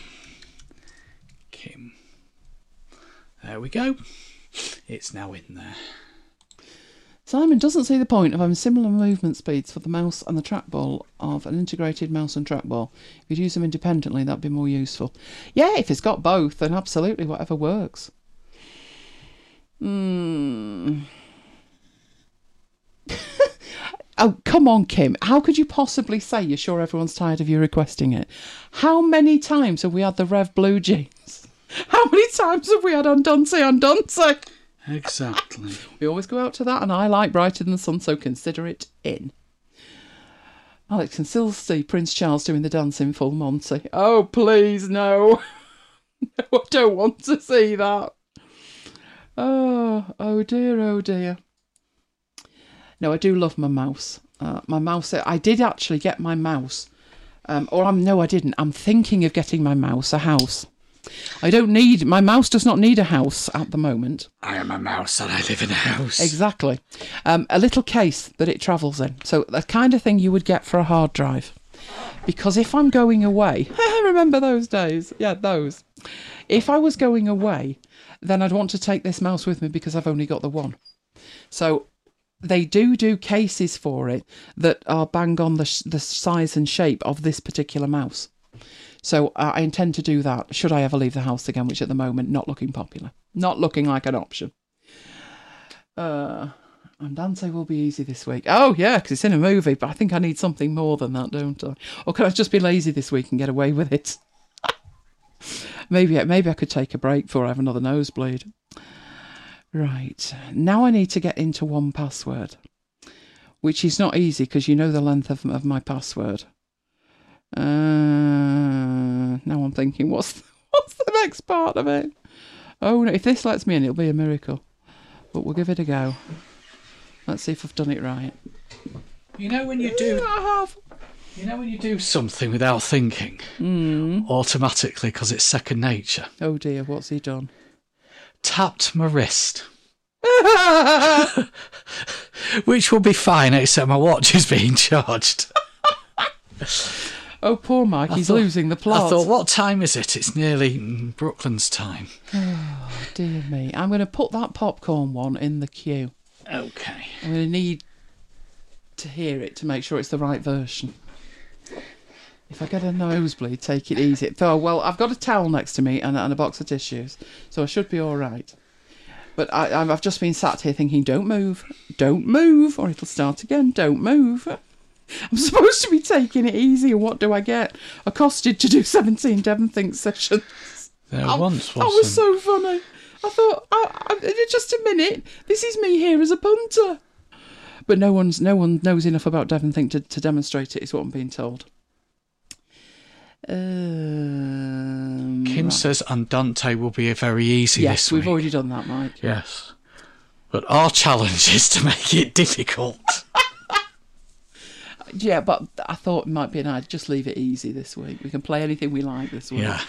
Kim. There we go. It's now in there. Simon doesn't see the point of having similar movement speeds for the mouse and the trackball of an integrated mouse and trackball. If you'd use them independently, that'd be more useful. Yeah, if it's got both, then absolutely, whatever works. Hmm. Oh, come on, Kim. How could you possibly say you're sure everyone's tired of you requesting it? How many times have we had the Rev Blue Jeans? How many times have we had Andunce Andunce? Exactly. We always go out to that, and I like Brighter Than the Sun, so consider it in. Alex can still see Prince Charles doing the dance in full Monty. Oh, please, no. No, I don't want to see that. Oh, oh dear, oh dear. No, I do love my mouse. Uh, my mouse, I did actually get my mouse. Um, or I'm, no, I didn't. I'm thinking of getting my mouse a house. I don't need, my mouse does not need a house at the moment. I am a mouse and I live in a house. Exactly. Um, a little case that it travels in. So the kind of thing you would get for a hard drive. Because if I'm going away, remember those days? Yeah, those. If I was going away, then I'd want to take this mouse with me because I've only got the one. So they do do cases for it that are bang on the, sh- the size and shape of this particular mouse. So uh, I intend to do that should I ever leave the house again, which at the moment not looking popular. Not looking like an option. Uh, Andante will be easy this week. Oh, yeah, because it's in a movie, but I think I need something more than that, don't I? Or can I just be lazy this week and get away with it? maybe, maybe I could take a break before I have another nosebleed. Right, now I need to get into one password, which is not easy because you know the length of, of my password. Uh, now I'm thinking, what's what's the next part of it? Oh, no, if this lets me in, it'll be a miracle. But we'll give it a go. Let's see if I've done it right. You know when you do... I have. You know when you do something without thinking, Mm. automatically, because it's second nature? Oh dear, what's he done? Tapped my wrist. Which will be fine, except my watch is being charged. Oh, poor Mike, I he's thought- losing the plot. I thought, what time is it? It's nearly mm, Brooklyn's time. Oh, dear me. I'm going to put that popcorn one in the queue. Okay. I'm going to need to hear it to make sure it's the right version. If I get a nosebleed, take it easy. Oh, well, I've got a towel next to me and, and a box of tissues, so I should be all right. But I, I've just been sat here thinking, don't move, don't move, or it'll start again, don't move. I'm supposed to be taking it easy, and what do I get? Accosted to do seventeen Devon Think sessions. There Oh, once that was wasn't. so funny. I thought, I, I, just a minute, this is me here as a punter. But no one's no one knows enough about Devon Think to, to demonstrate it, is what I'm being told. Um, Kim right. says Andante will be a very easy Yes, this we've week. already done that, Mike. Yes. But our challenge is to make it difficult. Yeah, but I thought it might be an idea. Just leave it easy this week. We can play anything we like this week. Yeah.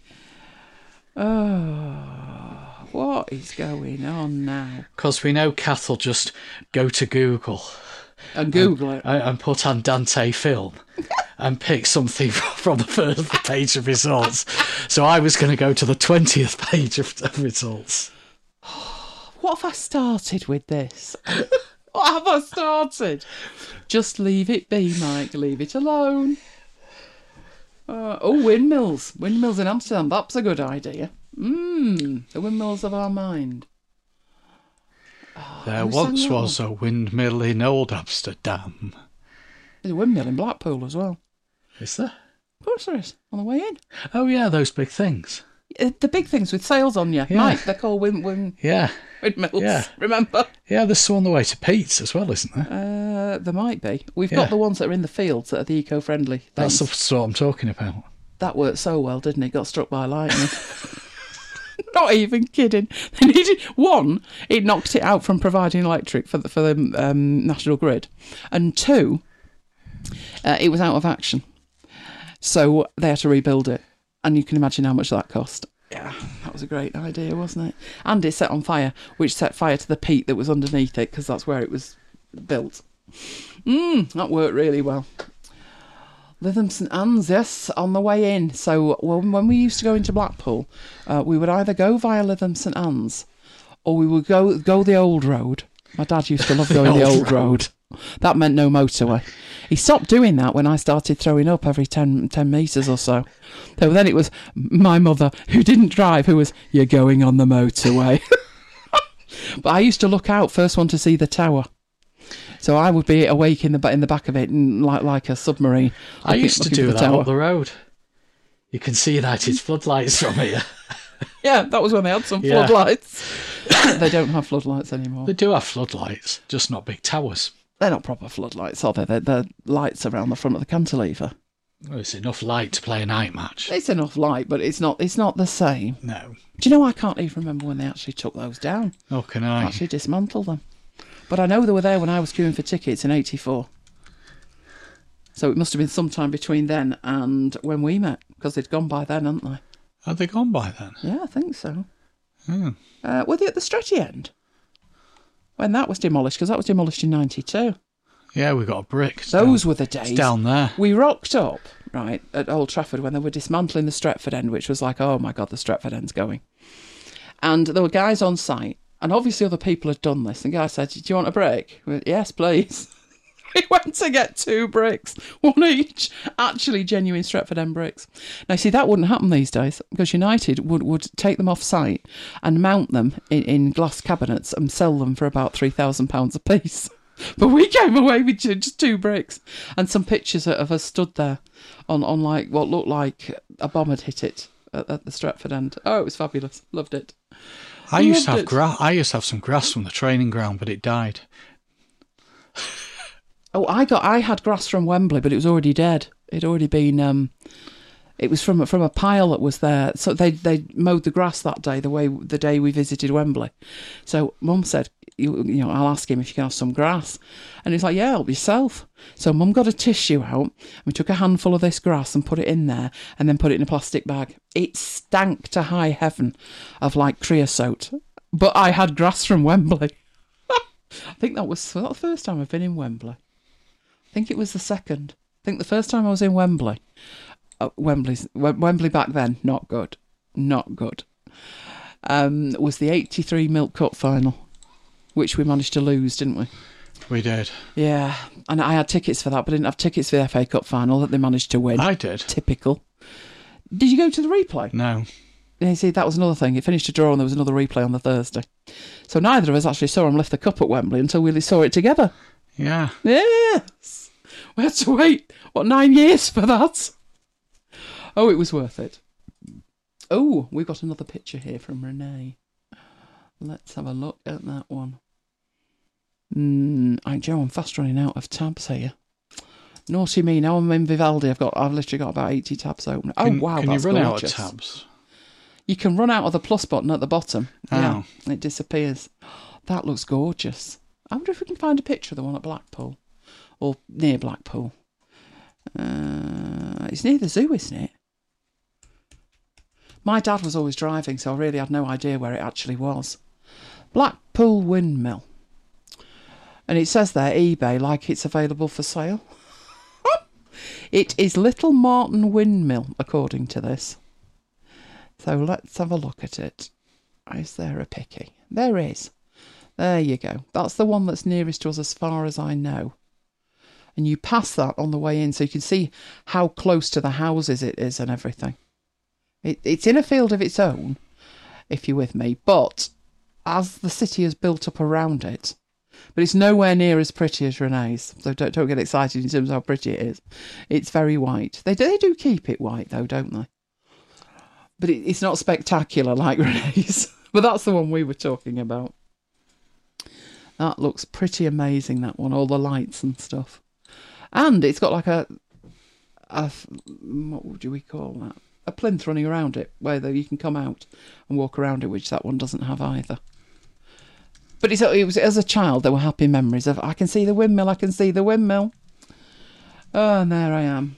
Oh, what is going on now? Because we know Kath will just go to Google And Google it. and, and put Andante film and pick something from the first page of results. So I was going to go to the twentieth page of, of results. What have I started with this? What have I started? Just leave it be, Mike. Leave it alone. Uh, oh, windmills. Windmills in Amsterdam. That's a good idea. Mmm, the windmills of our mind. There who sang once that was a windmill in old Amsterdam. There's a windmill in Blackpool as well. Is there? Of course there is, on the way in. Oh, yeah, those big things. Uh, The big things with sails on you. Yeah. Mike, they're called wind, wind, Yeah. windmills. Yeah. Remember? Yeah, there's some on the way to Pete's as well, isn't there? Uh, there might be. We've Yeah. got the ones that are in the fields that are the eco-friendly That's things. the sort I'm talking about. That worked so well, didn't it? Got struck by lightning. Not even kidding. They needed one. It knocked it out from providing electric for the for the um, national grid, and two, uh, it was out of action. So they had to rebuild it, and you can imagine how much that cost. Yeah, that was a great idea, wasn't it? And it set on fire, which set fire to the peat that was underneath it, because that's where it was built. Mm, that worked really well. Lytham St Anne's, yes, on the way in. So when, when we used to go into Blackpool, uh, we would either go via Lytham St Anne's or we would go go the old road. My dad used to love The going the old old road. That meant no motorway. He stopped doing that when I started throwing up every ten, ten metres or so. So then it was my mother, who didn't drive, who was, you're going on the motorway. But I used to look out, first one to see the tower. So I would be awake in the ba- in the back of it, and like like a submarine. I looking- used to looking for do the that tower. up the road. You can see United's floodlights from here. Yeah, that was when they had some Yeah. floodlights. They don't have floodlights anymore. They do have floodlights, just not big towers. They're not proper floodlights, are they? They're, they're lights around the front of the cantilever. Well, it's enough light to play a night match. It's enough light, but it's not. It's not the same. No. Do you know? I can't even remember when they actually took those down. Oh, can I? Actually dismantled them. But I know they were there when I was queuing for tickets in eighty-four. So it must have been sometime between then and when we met, because they'd gone by then, hadn't they? Had they gone by then? Yeah, I think so. Hmm. Uh, were they at the stretchy end? When that was demolished, because that was demolished in ninety-two. Yeah, we got a brick. It's Those down, were the days. It's down there. We rocked up, right, at Old Trafford when they were dismantling the Stretford end, which was like, oh my God, the Stretford end's going. And there were guys on site, and obviously other people had done this. And the guy said, do you want a break? We went, yes, please. We went to get two bricks, one each, actually genuine Stretford End bricks. Now, see, that wouldn't happen these days because United would, would take them off site and mount them in, in glass cabinets and sell them for about three thousand pounds a piece. But we came away with just two bricks and some pictures of us stood there on, on like what looked like a bomb had hit it at, at the Stretford End. Oh, it was fabulous. Loved it. I used to Loved have it. grass. I used to have some grass from the training ground, but it died. Oh, I got. I had grass from Wembley, but it was already dead. It'd already been. Um, it was from from a pile that was there. So they they mowed the grass that day, the way the day we visited Wembley. So Mum said, you, you know, I'll ask him if you can have some grass, and he's like, yeah, help yourself. So Mum got a tissue out, and we took a handful of this grass and put it in there, and then put it in a plastic bag. It stank to high heaven of like creosote, but I had grass from Wembley. I think that was, was that the first time I've been in Wembley. I think it was the second. I think the first time I was in Wembley, uh, Wembley's Wembley back then, not good, not good. Um, was the eighty-three Milk Cup final, which we managed to lose, didn't we? We did. Yeah, and I had tickets for that, but I didn't have tickets for the F A Cup final that they managed to win. I did. Typical. Did you go to the replay? No. Yeah, see, that was another thing. It finished a draw and there was another replay on the Thursday. So neither of us actually saw him lift the cup at Wembley until we saw it together. Yeah. Yes. We had to wait, what, nine years for that? Oh, it was worth it. Oh, we've got another picture here from Renee. Let's have a look at that one. Mm, I, Joe, I'm fast running out of tabs here. Naughty me, now I'm in Vivaldi. I've got, I've literally got about eighty tabs open. Oh, Can, wow, can that's you run gorgeous. out of tabs? You can run out of the plus button at the bottom. Oh. Yeah, it disappears. That looks gorgeous. I wonder if we can find a picture of the one at Blackpool. Or near Blackpool. Uh, it's near the zoo, isn't it? My dad was always driving, so I really had no idea where it actually was. Blackpool Windmill. And it says there, eBay, like it's available for sale. It is Little Martin Windmill, according to this. So let's have a look at it. Is there a picky? There is. There you go. That's the one that's nearest to us as far as I know. And you pass that on the way in, so you can see how close to the houses it is and everything. It, it's in a field of its own, if you're with me, but as the city has built up around it, but it's nowhere near as pretty as Renee's, so don't, don't get excited in terms of how pretty it is. It's very white. They do, they do keep it white, though, don't they? But it, it's not spectacular like Renee's. But that's the one we were talking about. That looks pretty amazing, that one, all the lights and stuff. And it's got like a, a what would we call that? A plinth running around it, where you can come out and walk around it, which that one doesn't have either. But it's, it was as a child, there were happy memories of, I can see the windmill, I can see the windmill. Oh, and there I am.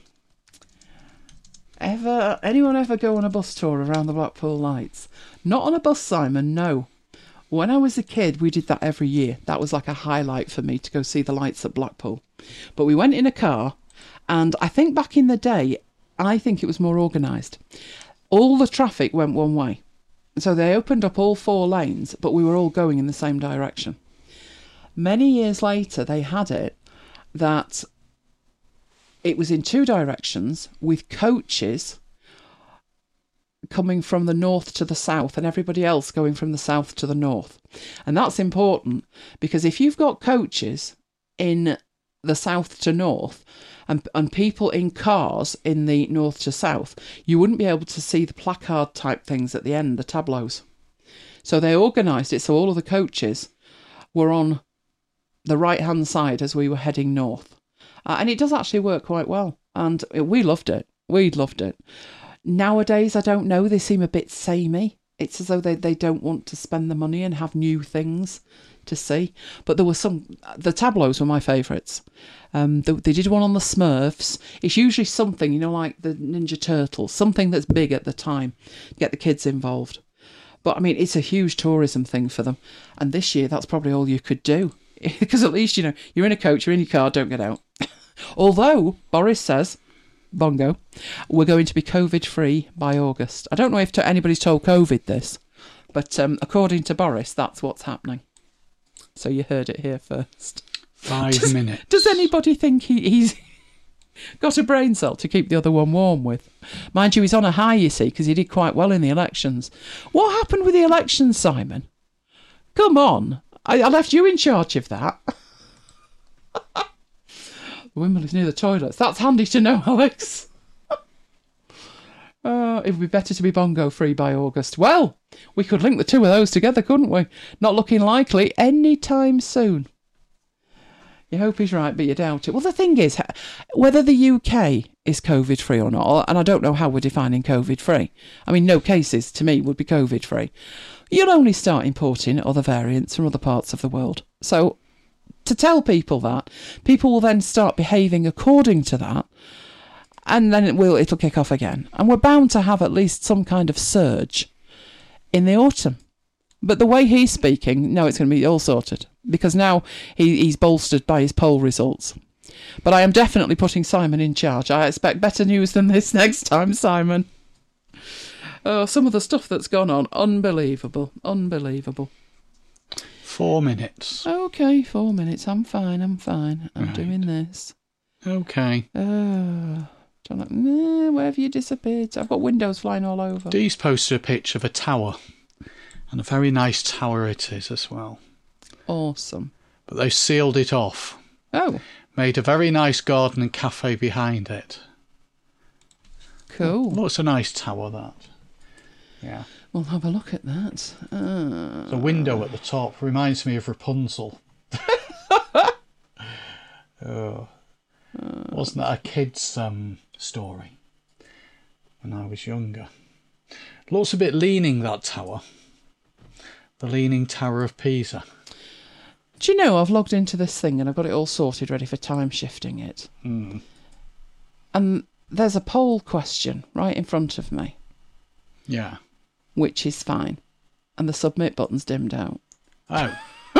Ever anyone ever go on a bus tour around the Blackpool lights? Not on a bus, Simon, no. When I was a kid, we did that every year. That was like a highlight for me to go see the lights at Blackpool. But we went in a car, and I think back in the day, I think it was more organised. All the traffic went one way. So they opened up all four lanes, but we were all going in the same direction. Many years later, they had it that it was in two directions with coaches coming from the north to the south and everybody else going from the south to the north. And that's important because if you've got coaches in the south to north and, and people in cars in the north to south, you wouldn't be able to see the placard type things at the end, the tableaus. So they organised it so all of the coaches were on the right hand side as we were heading north. Uh, and it does actually work quite well. And we loved it. We loved it. Nowadays, I don't know, they seem a bit samey. It's as though they, they don't want to spend the money and have new things to see. But there were some, the tableaus were my favourites. Um, they, they did one on the Smurfs. It's usually something, you know, like the Ninja Turtles, something that's big at the time, get the kids involved. But I mean, it's a huge tourism thing for them. And this year, that's probably all you could do. Because at least, you know, you're in a coach, you're in your car, don't get out. Although, Boris says, Bongo, we're going to be COVID-free by August. I don't know if to, anybody's told COVID this, but um, according to Boris, that's what's happening. So you heard it here first. Five Does, minutes. does anybody think he, he's got a brain cell to keep the other one warm with? Mind you, he's on a high, you see, because he did quite well in the elections. What happened with the elections, Simon? Come on. I, I left you in charge of that. The windmill is near the toilets. That's handy to know, Alex. Uh, it would be better to be bongo free by August. Well, we could link the two of those together, couldn't we? Not looking likely any time soon. You hope he's right, but you doubt it. Well, the thing is, whether the U K is COVID free or not, and I don't know how we're defining COVID free. I mean, no cases to me would be COVID free. You'll only start importing other variants from other parts of the world. So to tell people that, people will then start behaving according to that. And then it will, it'll kick off again. And we're bound to have at least some kind of surge in the autumn. But the way he's speaking, no, it's going to be all sorted. Because now he, he's bolstered by his poll results. But I am definitely putting Simon in charge. I expect better news than this next time, Simon. Oh, some of the stuff that's gone on. Unbelievable. Unbelievable. Four minutes. Okay, four minutes. I'm fine, I'm fine. I'm Right. doing this. Okay. Oh... I'm like, nah, where have you disappeared? I've got windows flying all over. Dee's posted a picture of a tower. And a very nice tower it is as well. Awesome. But they've sealed it off. Oh. Made a very nice garden and cafe behind it. Cool. Looks a nice tower, that. Yeah. We'll have a look at that. Uh, The window at the top reminds me of Rapunzel. Oh. Wasn't that a kid's um, story when I was younger? Looks a bit leaning, that tower. The Leaning Tower of Pisa. Do you know, I've logged into this thing and I've got it all sorted, ready for time shifting it. Mm. And there's a poll question right in front of me. Yeah. Which is fine. And the submit button's dimmed out. Oh.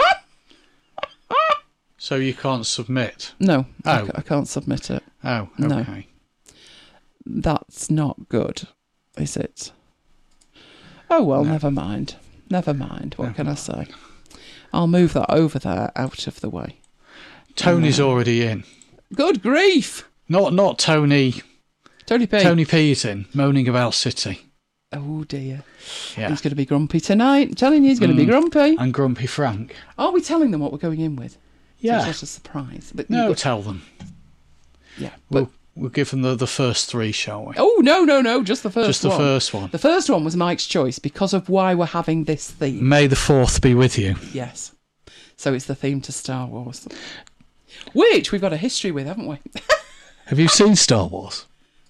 So you can't submit? No, I, Oh. c- I can't submit it. Oh, No. okay. That's not good, is it? Oh, well, No. never mind. Never mind. What Never can I say? I'll move that over there out of the way. Tony's already in. Good grief! Not not Tony. Tony P. Tony P's in, moaning about City. Oh, dear. Yeah. He's going to be grumpy tonight. I'm telling you, he's going to be Mm. grumpy. And Grumpy Frank. Are we telling them what we're going in with? Yeah. So it's not a surprise. But No, you- tell them. yeah. But, We'll, we'll give them the, the first three, shall we? oh, no, no, no. Just the first Just the one. first one. The first one was Mike's choice because of why we're having this theme. May the fourth be with you. Yes. So it's the theme to Star Wars. Which we've got a history with, haven't we? Have you seen Star Wars?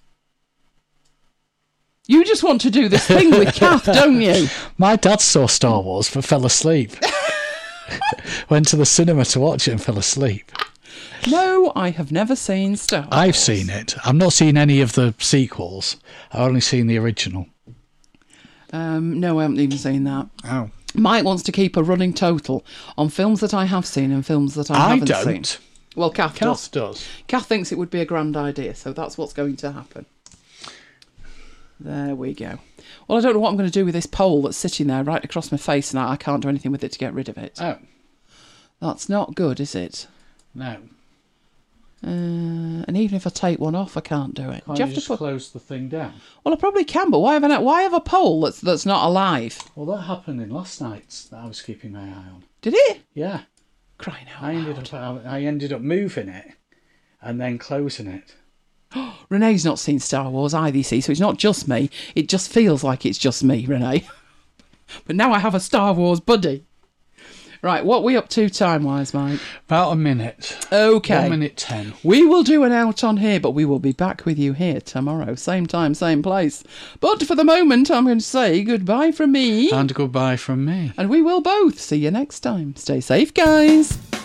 You just want to do this thing with Kath, don't you? My dad saw Star Wars but fell asleep. Went to the cinema to watch it and fell asleep. No, I have never seen Star Wars. I've seen it. I've not seen any of the sequels. I've only seen the original. Um, no, I haven't even seen that. Oh. Mike wants to keep a running total on films that I have seen and films that I, I haven't don't. seen. Well, Kath, Kath does. does. Kath thinks it would be a grand idea, so that's what's going to happen. There we go. Well, I don't know what I'm going to do with this pole that's sitting there right across my face and I, I can't do anything with it to get rid of it. Oh. That's not good, is it? No. Uh, and even if I take one off, I can't do it. Can't do you you have just to put? close the thing down? Well, I probably can, but why have a why have a pole that's that's not alive? Well, that happened in last night's that I was keeping my eye on. Did it? Yeah. Crying out I ended loud. up I ended up moving it and then closing it. Renee's not seen Star Wars either, you see, so it's not just me. It just feels like it's just me, Renee. But now I have a Star Wars buddy. Right, what are we up to time-wise, Mike? About a minute. Okay. One minute ten. We will do an out on here, but we will be back with you here tomorrow. Same time, same place. But for the moment, I'm going to say goodbye from me. And goodbye from me. And we will both see you next time. Stay safe, guys.